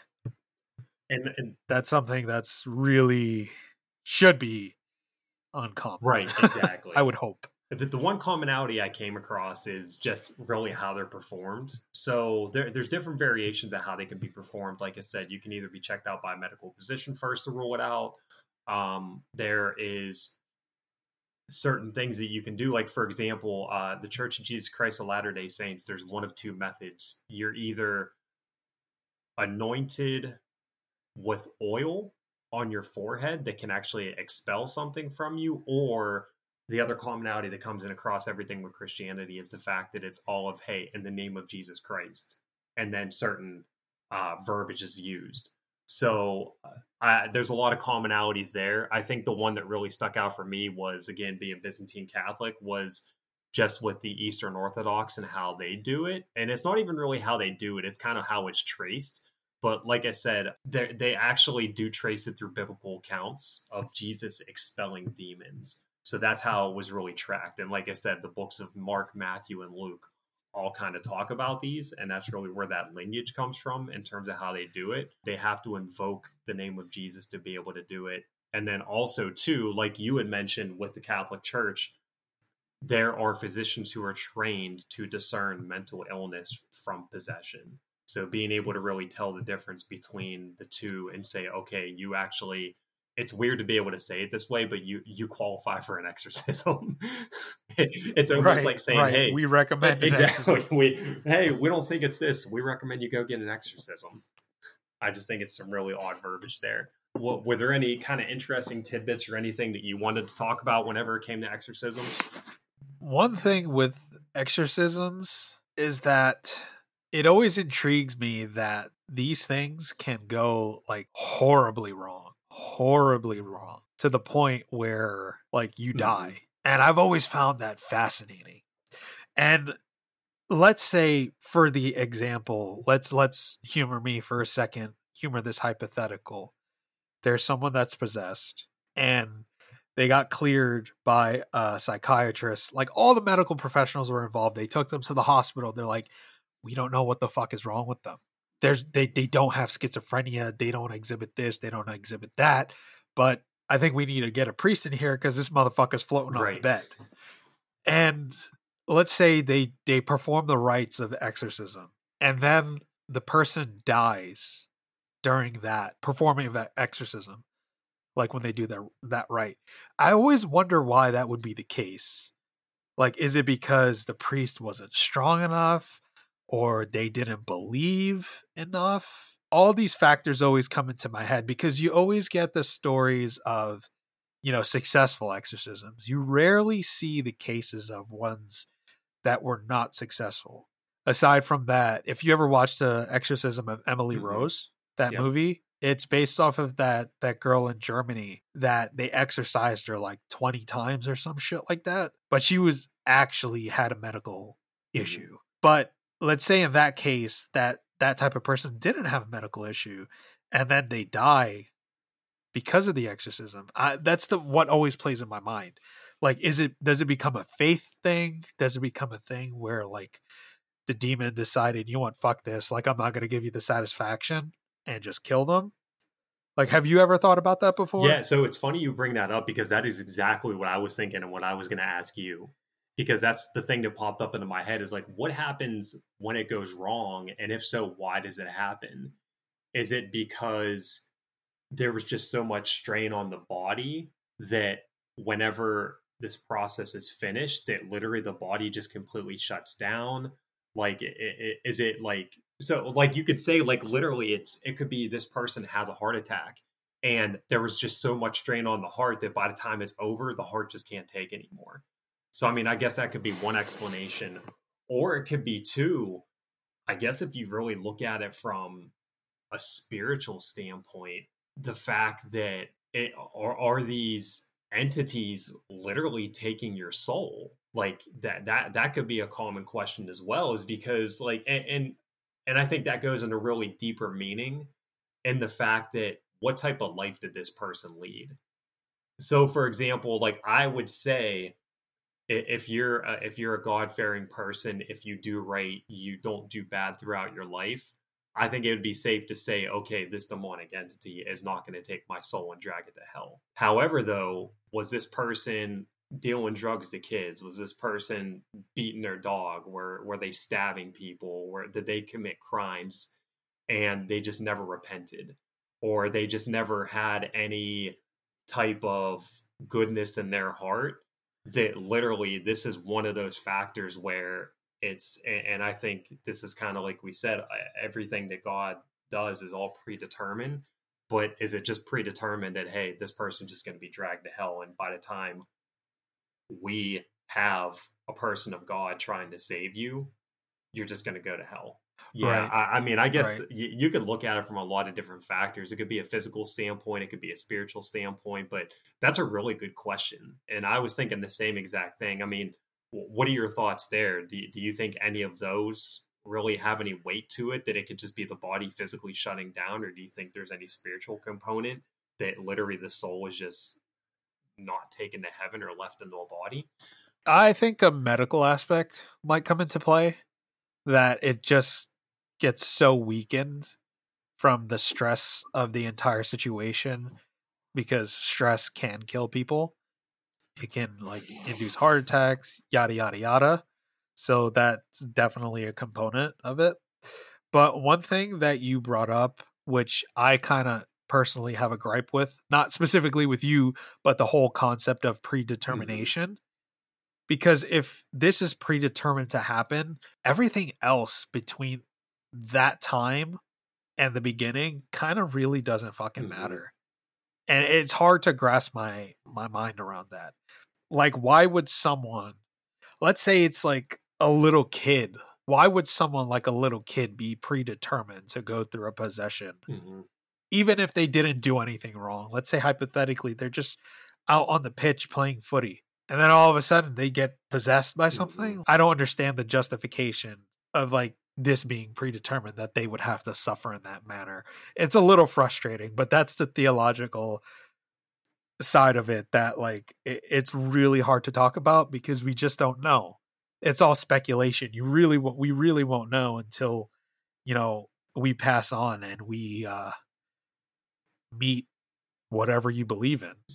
And that's something that's really should be uncommon. Right, exactly. I would hope. The one commonality I came across is just really how they're performed. So there's different variations of how they can be performed. Like I said, you can either be checked out by a medical physician first to rule it out. There is certain things that you can do. Like, for example, the Church of Jesus Christ of Latter-day Saints, there's one of two methods. You're either anointed with oil on your forehead that can actually expel something from you, or the other commonality that comes in across everything with Christianity is the fact that it's all of, hey, in the name of Jesus Christ, and then certain verbiage is used. So there's a lot of commonalities there. I think the one that really stuck out for me was, again, being Byzantine Catholic, was just with the Eastern Orthodox and how they do it. And it's not even really how they do it, it's kind of how it's traced. But like I said, they actually do trace it through biblical accounts of Jesus expelling demons. So that's how it was really tracked. And like I said, the books of Mark, Matthew, and Luke all kind of talk about these. And that's really where that lineage comes from in terms of how they do it. They have to invoke the name of Jesus to be able to do it. And then also, too, like you had mentioned with the Catholic Church, there are physicians who are trained to discern mental illness from possession. So being able to really tell the difference between the two and say, okay, you actually, it's weird to be able to say it this way, but you qualify for an exorcism. It's almost like saying, hey, we recommend exactly. We don't think it's this. We recommend you go get an exorcism. I just think it's some really odd verbiage there. Were there any kind of interesting tidbits or anything that you wanted to talk about whenever it came to exorcisms? One thing with exorcisms is that it always intrigues me that these things can go like horribly wrong to the point where like you die. And I've always found that fascinating. And let's say, for the example, let's humor me for a second, humor this hypothetical. There's someone that's possessed and they got cleared by a psychiatrist. Like all the medical professionals were involved. They took them to the hospital. They're like, we don't know what the fuck is wrong with them. They don't have schizophrenia. They don't exhibit this. They don't exhibit that. But I think we need to get a priest in here because this motherfucker's floating off the bed. And let's say they perform the rites of exorcism, and then the person dies during that performing that exorcism, like when they do that rite. I always wonder why that would be the case. Like, is it because the priest wasn't strong enough, or they didn't believe enough? All these factors always come into my head, because you always get the stories of, successful exorcisms. You rarely see the cases of ones that were not successful. Aside from that, if you ever watched the exorcism of Emily Rose, that movie, it's based off of that girl in Germany that they exorcised her like 20 times or some shit like that. But she was actually had a medical issue. But let's say in that case that type of person didn't have a medical issue, and then they die because of the exorcism. That's what always plays in my mind. Like, does it become a faith thing? Does it become a thing where like the demon decided, you know what, fuck this, like I'm not going to give you the satisfaction, and just kill them? Like, have you ever thought about that before? Yeah, so it's funny you bring that up, because that is exactly what I was thinking and what I was going to ask you. Because that's the thing that popped up into my head, is like, what happens when it goes wrong? And if so, why does it happen? Is it because there was just so much strain on the body that whenever this process is finished, that literally the body just completely shuts down? Like, is it like, so like you could say like literally it could be this person has a heart attack, and there was just so much strain on the heart that by the time it's over, the heart just can't take anymore. So, I mean, I guess that could be one explanation, or it could be two. I guess if you really look at it from a spiritual standpoint, the fact that are these entities literally taking your soul? Like that could be a common question as well, is because like, and I think that goes into really deeper meaning in the fact that what type of life did this person lead? So, for example, like I would say, if you're a God-fearing person, if you do right, you don't do bad throughout your life, I think it would be safe to say, okay, this demonic entity is not going to take my soul and drag it to hell. However, though, was this person dealing drugs to kids? Was this person beating their dog? Were they stabbing people? Did they commit crimes and they just never repented? Or they just never had any type of goodness in their heart? That literally this is one of those factors where it's, and I think this is kind of like we said, everything that God does is all predetermined. But is it just predetermined that, hey, this person's just going to be dragged to hell, and by the time we have a person of God trying to save you, you're just going to go to hell? Yeah, right. I mean, I guess right. You could look at it from a lot of different factors. It could be a physical standpoint, it could be a spiritual standpoint, but that's a really good question. And I was thinking the same exact thing. I mean, what are your thoughts there? Do you think any of those really have any weight to it, that it could just be the body physically shutting down? Or do you think there's any spiritual component that literally the soul is just not taken to heaven or left in the body? I think a medical aspect might come into play, that it just gets so weakened from the stress of the entire situation, because stress can kill people. It can like induce heart attacks, yada, yada, yada. So that's definitely a component of it. But one thing that you brought up, which I kind of personally have a gripe with, not specifically with you, but the whole concept of predetermination. Because if this is predetermined to happen, everything else between that time and the beginning kind of really doesn't fucking matter. And it's hard to grasp my mind around that. Like, why would someone, let's say it's like a little kid, why would someone like a little kid be predetermined to go through a possession? Even if they didn't do anything wrong. Let's say hypothetically, they're just out on the pitch playing footy, and then all of a sudden they get possessed by something. I don't understand the justification of like this being predetermined, that they would have to suffer in that manner. It's a little frustrating, but that's the theological side of it, that like it's really hard to talk about because we just don't know. It's all speculation. We really won't know until, we pass on and we meet whatever you believe in.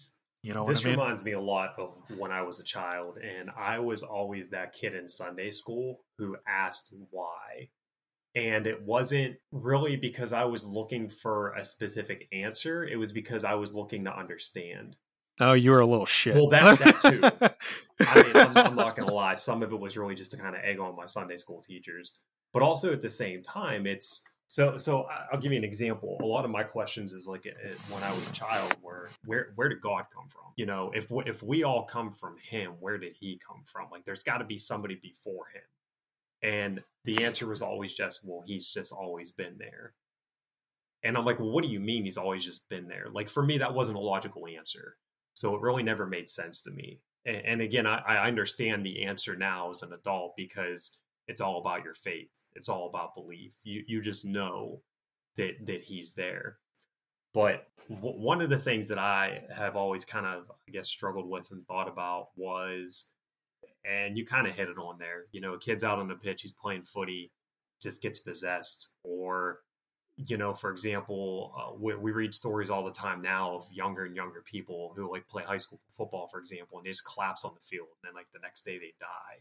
You know what This I mean? reminds me a lot of when I was a child, and I was always that kid in Sunday school who asked why. And it wasn't really because I was looking for a specific answer. It was because I was looking to understand. Oh, you were a little shit. Well, that too. I mean, I'm not going to lie. Some of it was really just to kind of egg on my Sunday school teachers. But also at the same time, it's so I'll give you an example. A lot of my questions is like when I was a child, where did God come from? You know, if we all come from him, where did he come from? Like there's got to be somebody before him. And the answer was always just, well, he's just always been there. And I'm like, well, what do you mean he's always just been there? Like for me, that wasn't a logical answer. So it really never made sense to me. And again, I understand the answer now as an adult because it's all about your faith. It's all about belief. You just know that he's there. But one of the things that I have always kind of, I guess, struggled with and thought about was, and you kind of hit it on there, you know, a kid's out on the pitch, he's playing footy, just gets possessed. Or, you know, for example, we read stories all the time now of younger and younger people who like play high school football, for example, and they just collapse on the field. And then like the next day they die.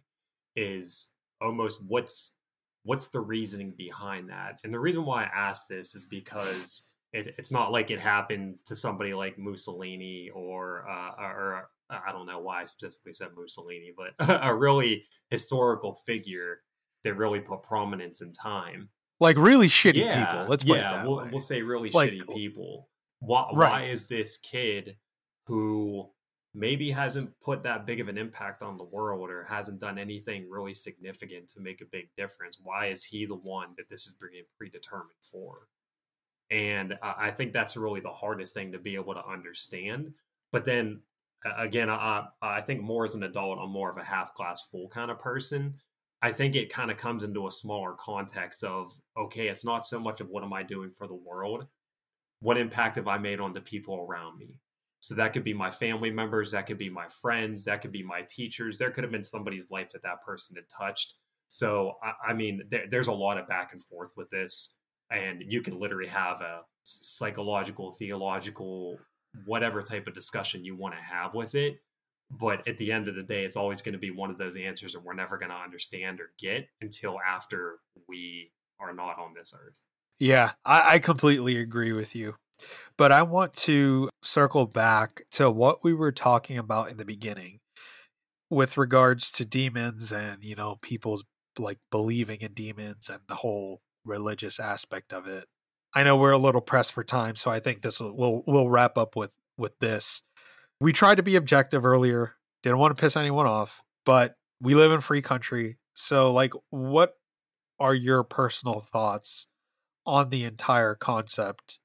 Is almost what's the reasoning behind that? And the reason why I ask this is because it's not like it happened to somebody like Mussolini or I don't know why I specifically said Mussolini, but a really historical figure that really put prominence in time. Like really shitty people. Let's put it that way. We'll say really shitty people. Why is this kid who maybe hasn't put that big of an impact on the world or hasn't done anything really significant to make a big difference? Why is he the one that this is being predetermined for? And I think that's really the hardest thing to be able to understand. But then again, I think more as an adult, I'm more of a half glass full kind of person. I think it kind of comes into a smaller context of, okay, it's not so much of what am I doing for the world? What impact have I made on the people around me? So that could be my family members, that could be my friends, that could be my teachers. There could have been somebody's life that person had touched. So, I mean, there's a lot of back and forth with this. And you can literally have a psychological, theological, whatever type of discussion you want to have with it. But at the end of the day, it's always going to be one of those answers that we're never going to understand or get until after we are not on this earth. Yeah, I completely agree with you. But I want to circle back to what we were talking about in the beginning with regards to demons and, you know, people's like believing in demons and the whole religious aspect of it. I know we're a little pressed for time, so I think this we'll wrap up with this. We tried to be objective earlier, didn't want to piss anyone off, but we live in a free country. So like, what are your personal thoughts on the entire concept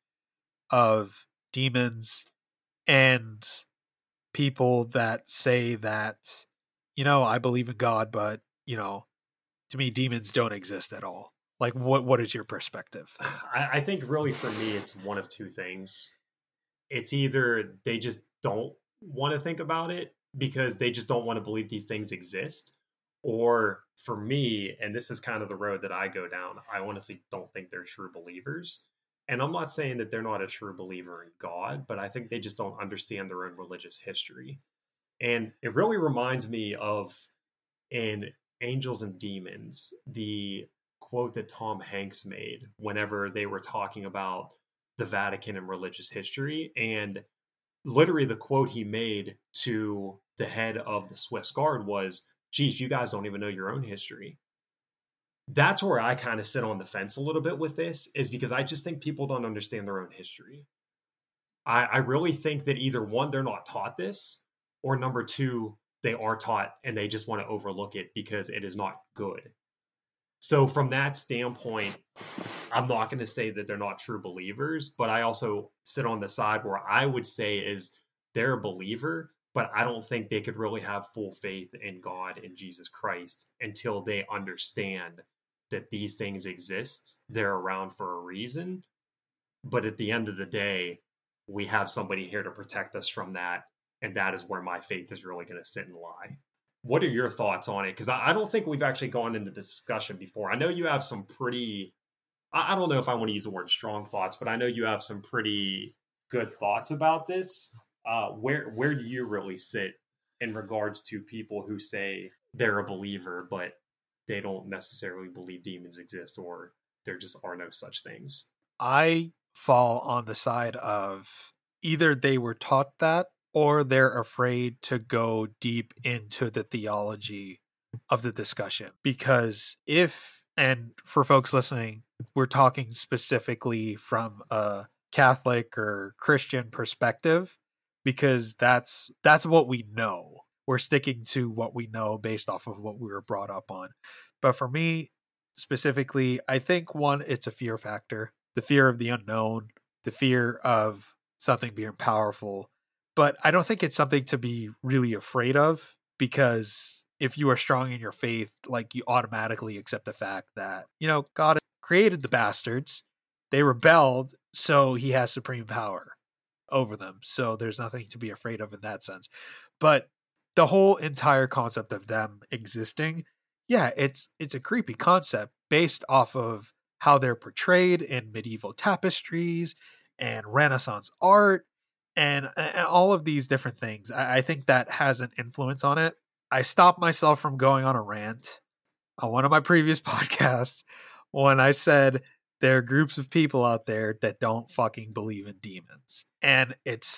of demons and people that say that, you know, I believe in God, but, you know, to me, demons don't exist at all. Like, what is your perspective? I think really for me, it's one of two things. It's either they just don't want to think about it because they just don't want to believe these things exist. Or for me, and this is kind of the road that I go down, I honestly don't think they're true believers. And I'm not saying that they're not a true believer in God, but I think they just don't understand their own religious history. And it really reminds me of in Angels and Demons, the quote that Tom Hanks made whenever they were talking about the Vatican and religious history. And literally the quote he made to the head of the Swiss Guard was, geez, you guys don't even know your own history. That's where I kind of sit on the fence a little bit with this, is because I just think people don't understand their own history. I really think that either one, they're not taught this, or number two, they are taught and they just want to overlook it because it is not good. So from that standpoint, I'm not going to say that they're not true believers, but I also sit on the side where I would say is they're a believer, but I don't think they could really have full faith in God and Jesus Christ until they understand that these things exist. They're around for a reason. But at the end of the day, we have somebody here to protect us from that. And that is where my faith is really going to sit and lie. What are your thoughts on it? Because I don't think we've actually gone into discussion before. I know you have some pretty, I don't know if I want to use the word strong thoughts, but I know you have some pretty good thoughts about this. where do you really sit in regards to people who say they're a believer, but they don't necessarily believe demons exist, or there just are no such things? I fall on the side of either they were taught that or they're afraid to go deep into the theology of the discussion. Because and for folks listening, we're talking specifically from a Catholic or Christian perspective, because that's what we know. We're sticking to what we know based off of what we were brought up on. But for me specifically, I think one, it's a fear factor, the fear of the unknown, the fear of something being powerful. But I don't think it's something to be really afraid of, because if you are strong in your faith, like, you automatically accept the fact that, God created the bastards. They rebelled, so he has supreme power over them. So there's nothing to be afraid of in that sense. But the whole entire concept of them existing, yeah, it's a creepy concept based off of how they're portrayed in medieval tapestries and Renaissance art and all of these different things. I think that has an influence on it. I stopped myself from going on a rant on one of my previous podcasts when I said there are groups of people out there that don't fucking believe in demons. And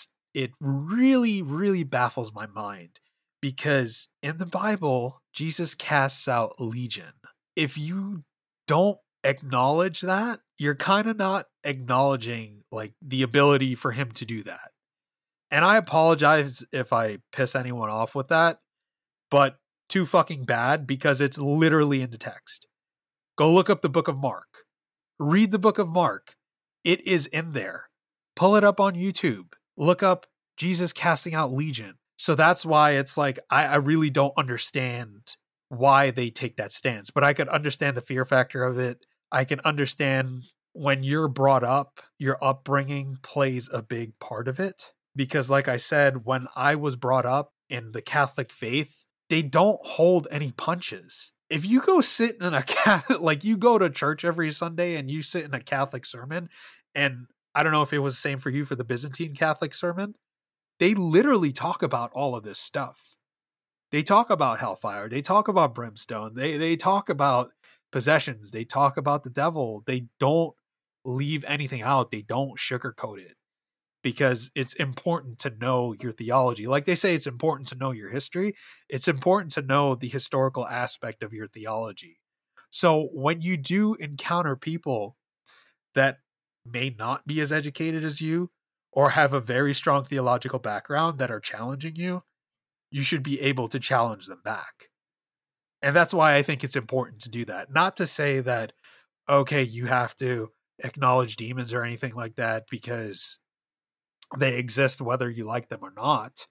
it really, really baffles my mind, because in the Bible, Jesus casts out legion. If you don't acknowledge that, you're kind of not acknowledging, like, the ability for him to do that. And I apologize if I piss anyone off with that, but too fucking bad, because it's literally in the text. Go look up the book of Mark. Read the book of Mark. It is in there. Pull it up on YouTube. Look up Jesus casting out legion. So that's why it's like, I really don't understand why they take that stance, but I could understand the fear factor of it. I can understand when you're brought up, your upbringing plays a big part of it. Because like I said, when I was brought up in the Catholic faith, they don't hold any punches. If you go sit in a Catholic, like, you go to church every Sunday and you sit in a Catholic sermon, and I don't know if it was the same for you for the Byzantine Catholic sermon, they literally talk about all of this stuff. They talk about hellfire. They talk about brimstone. They talk about possessions. They talk about the devil. They don't leave anything out. They don't sugarcoat it, because it's important to know your theology. Like they say, it's important to know your history. It's important to know the historical aspect of your theology. So when you do encounter people that may not be as educated as you, or have a very strong theological background that are challenging you, you should be able to challenge them back. And that's why I think it's important to do that. Not to say that, okay, you have to acknowledge demons or anything like that, because they exist whether you like them or not.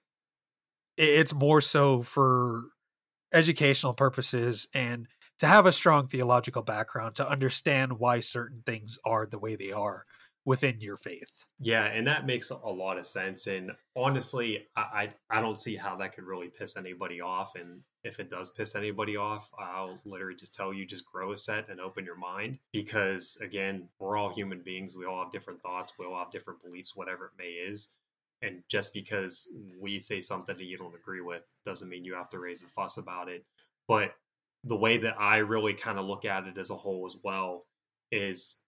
It's more so for educational purposes and to have a strong theological background to understand why certain things are the way they are within your faith. Yeah, and that makes a lot of sense. And honestly, I don't see how that could really piss anybody off. And if it does piss anybody off, I'll literally just tell you, just grow a set and open your mind. Because again, we're all human beings. We all have different thoughts. We all have different beliefs, whatever it may is. And just because we say something that you don't agree with doesn't mean you have to raise a fuss about it. But the way that I really kind of look at it as a whole as well is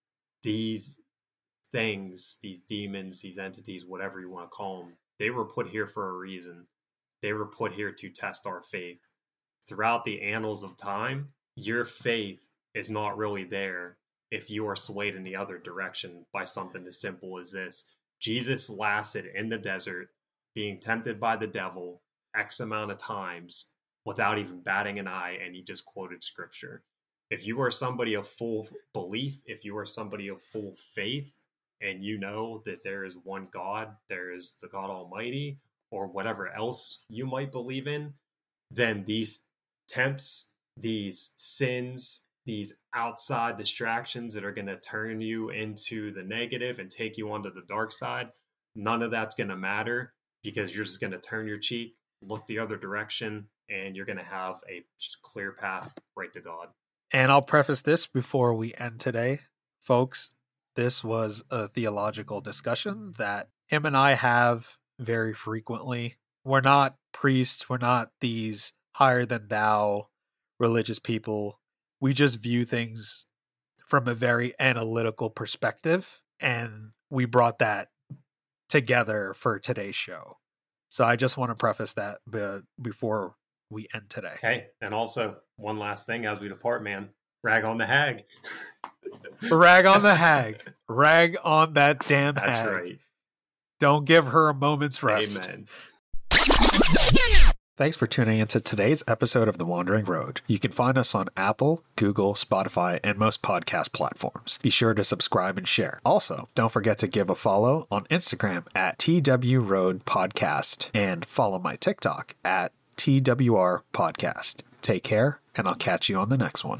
these things, these demons, these entities, whatever you want to call them, they were put here for a reason. They were put here to test our faith. Throughout the annals of time, your faith is not really there if you are swayed in the other direction by something as simple as this. Jesus lasted in the desert, being tempted by the devil X amount of times without even batting an eye, and he just quoted scripture. If you are somebody of full belief, if you are somebody of full faith, and you know that there is one God, there is the God Almighty, or whatever else you might believe in, then these tempts, these sins, these outside distractions that are going to turn you into the negative and take you onto the dark side, none of that's going to matter, because you're just going to turn your cheek, look the other direction, and you're going to have a clear path right to God. And I'll preface this before we end today, folks. This was a theological discussion that him and I have very frequently. We're not priests. We're not these higher than thou religious people. We just view things from a very analytical perspective, and we brought that together for today's show. So I just want to preface that before we end today. Okay, and also one last thing as we depart, man. Rag on the hag. Rag on the hag. Rag on that damn hag. That's right. Don't give her a moment's rest. Amen. Thanks for tuning into today's episode of The Wandering Road. You can find us on Apple, Google, Spotify, and most podcast platforms. Be sure to subscribe and share. Also, don't forget to give a follow on Instagram at TW Road Podcast and follow my TikTok at TWR Podcast. Take care, and I'll catch you on the next one.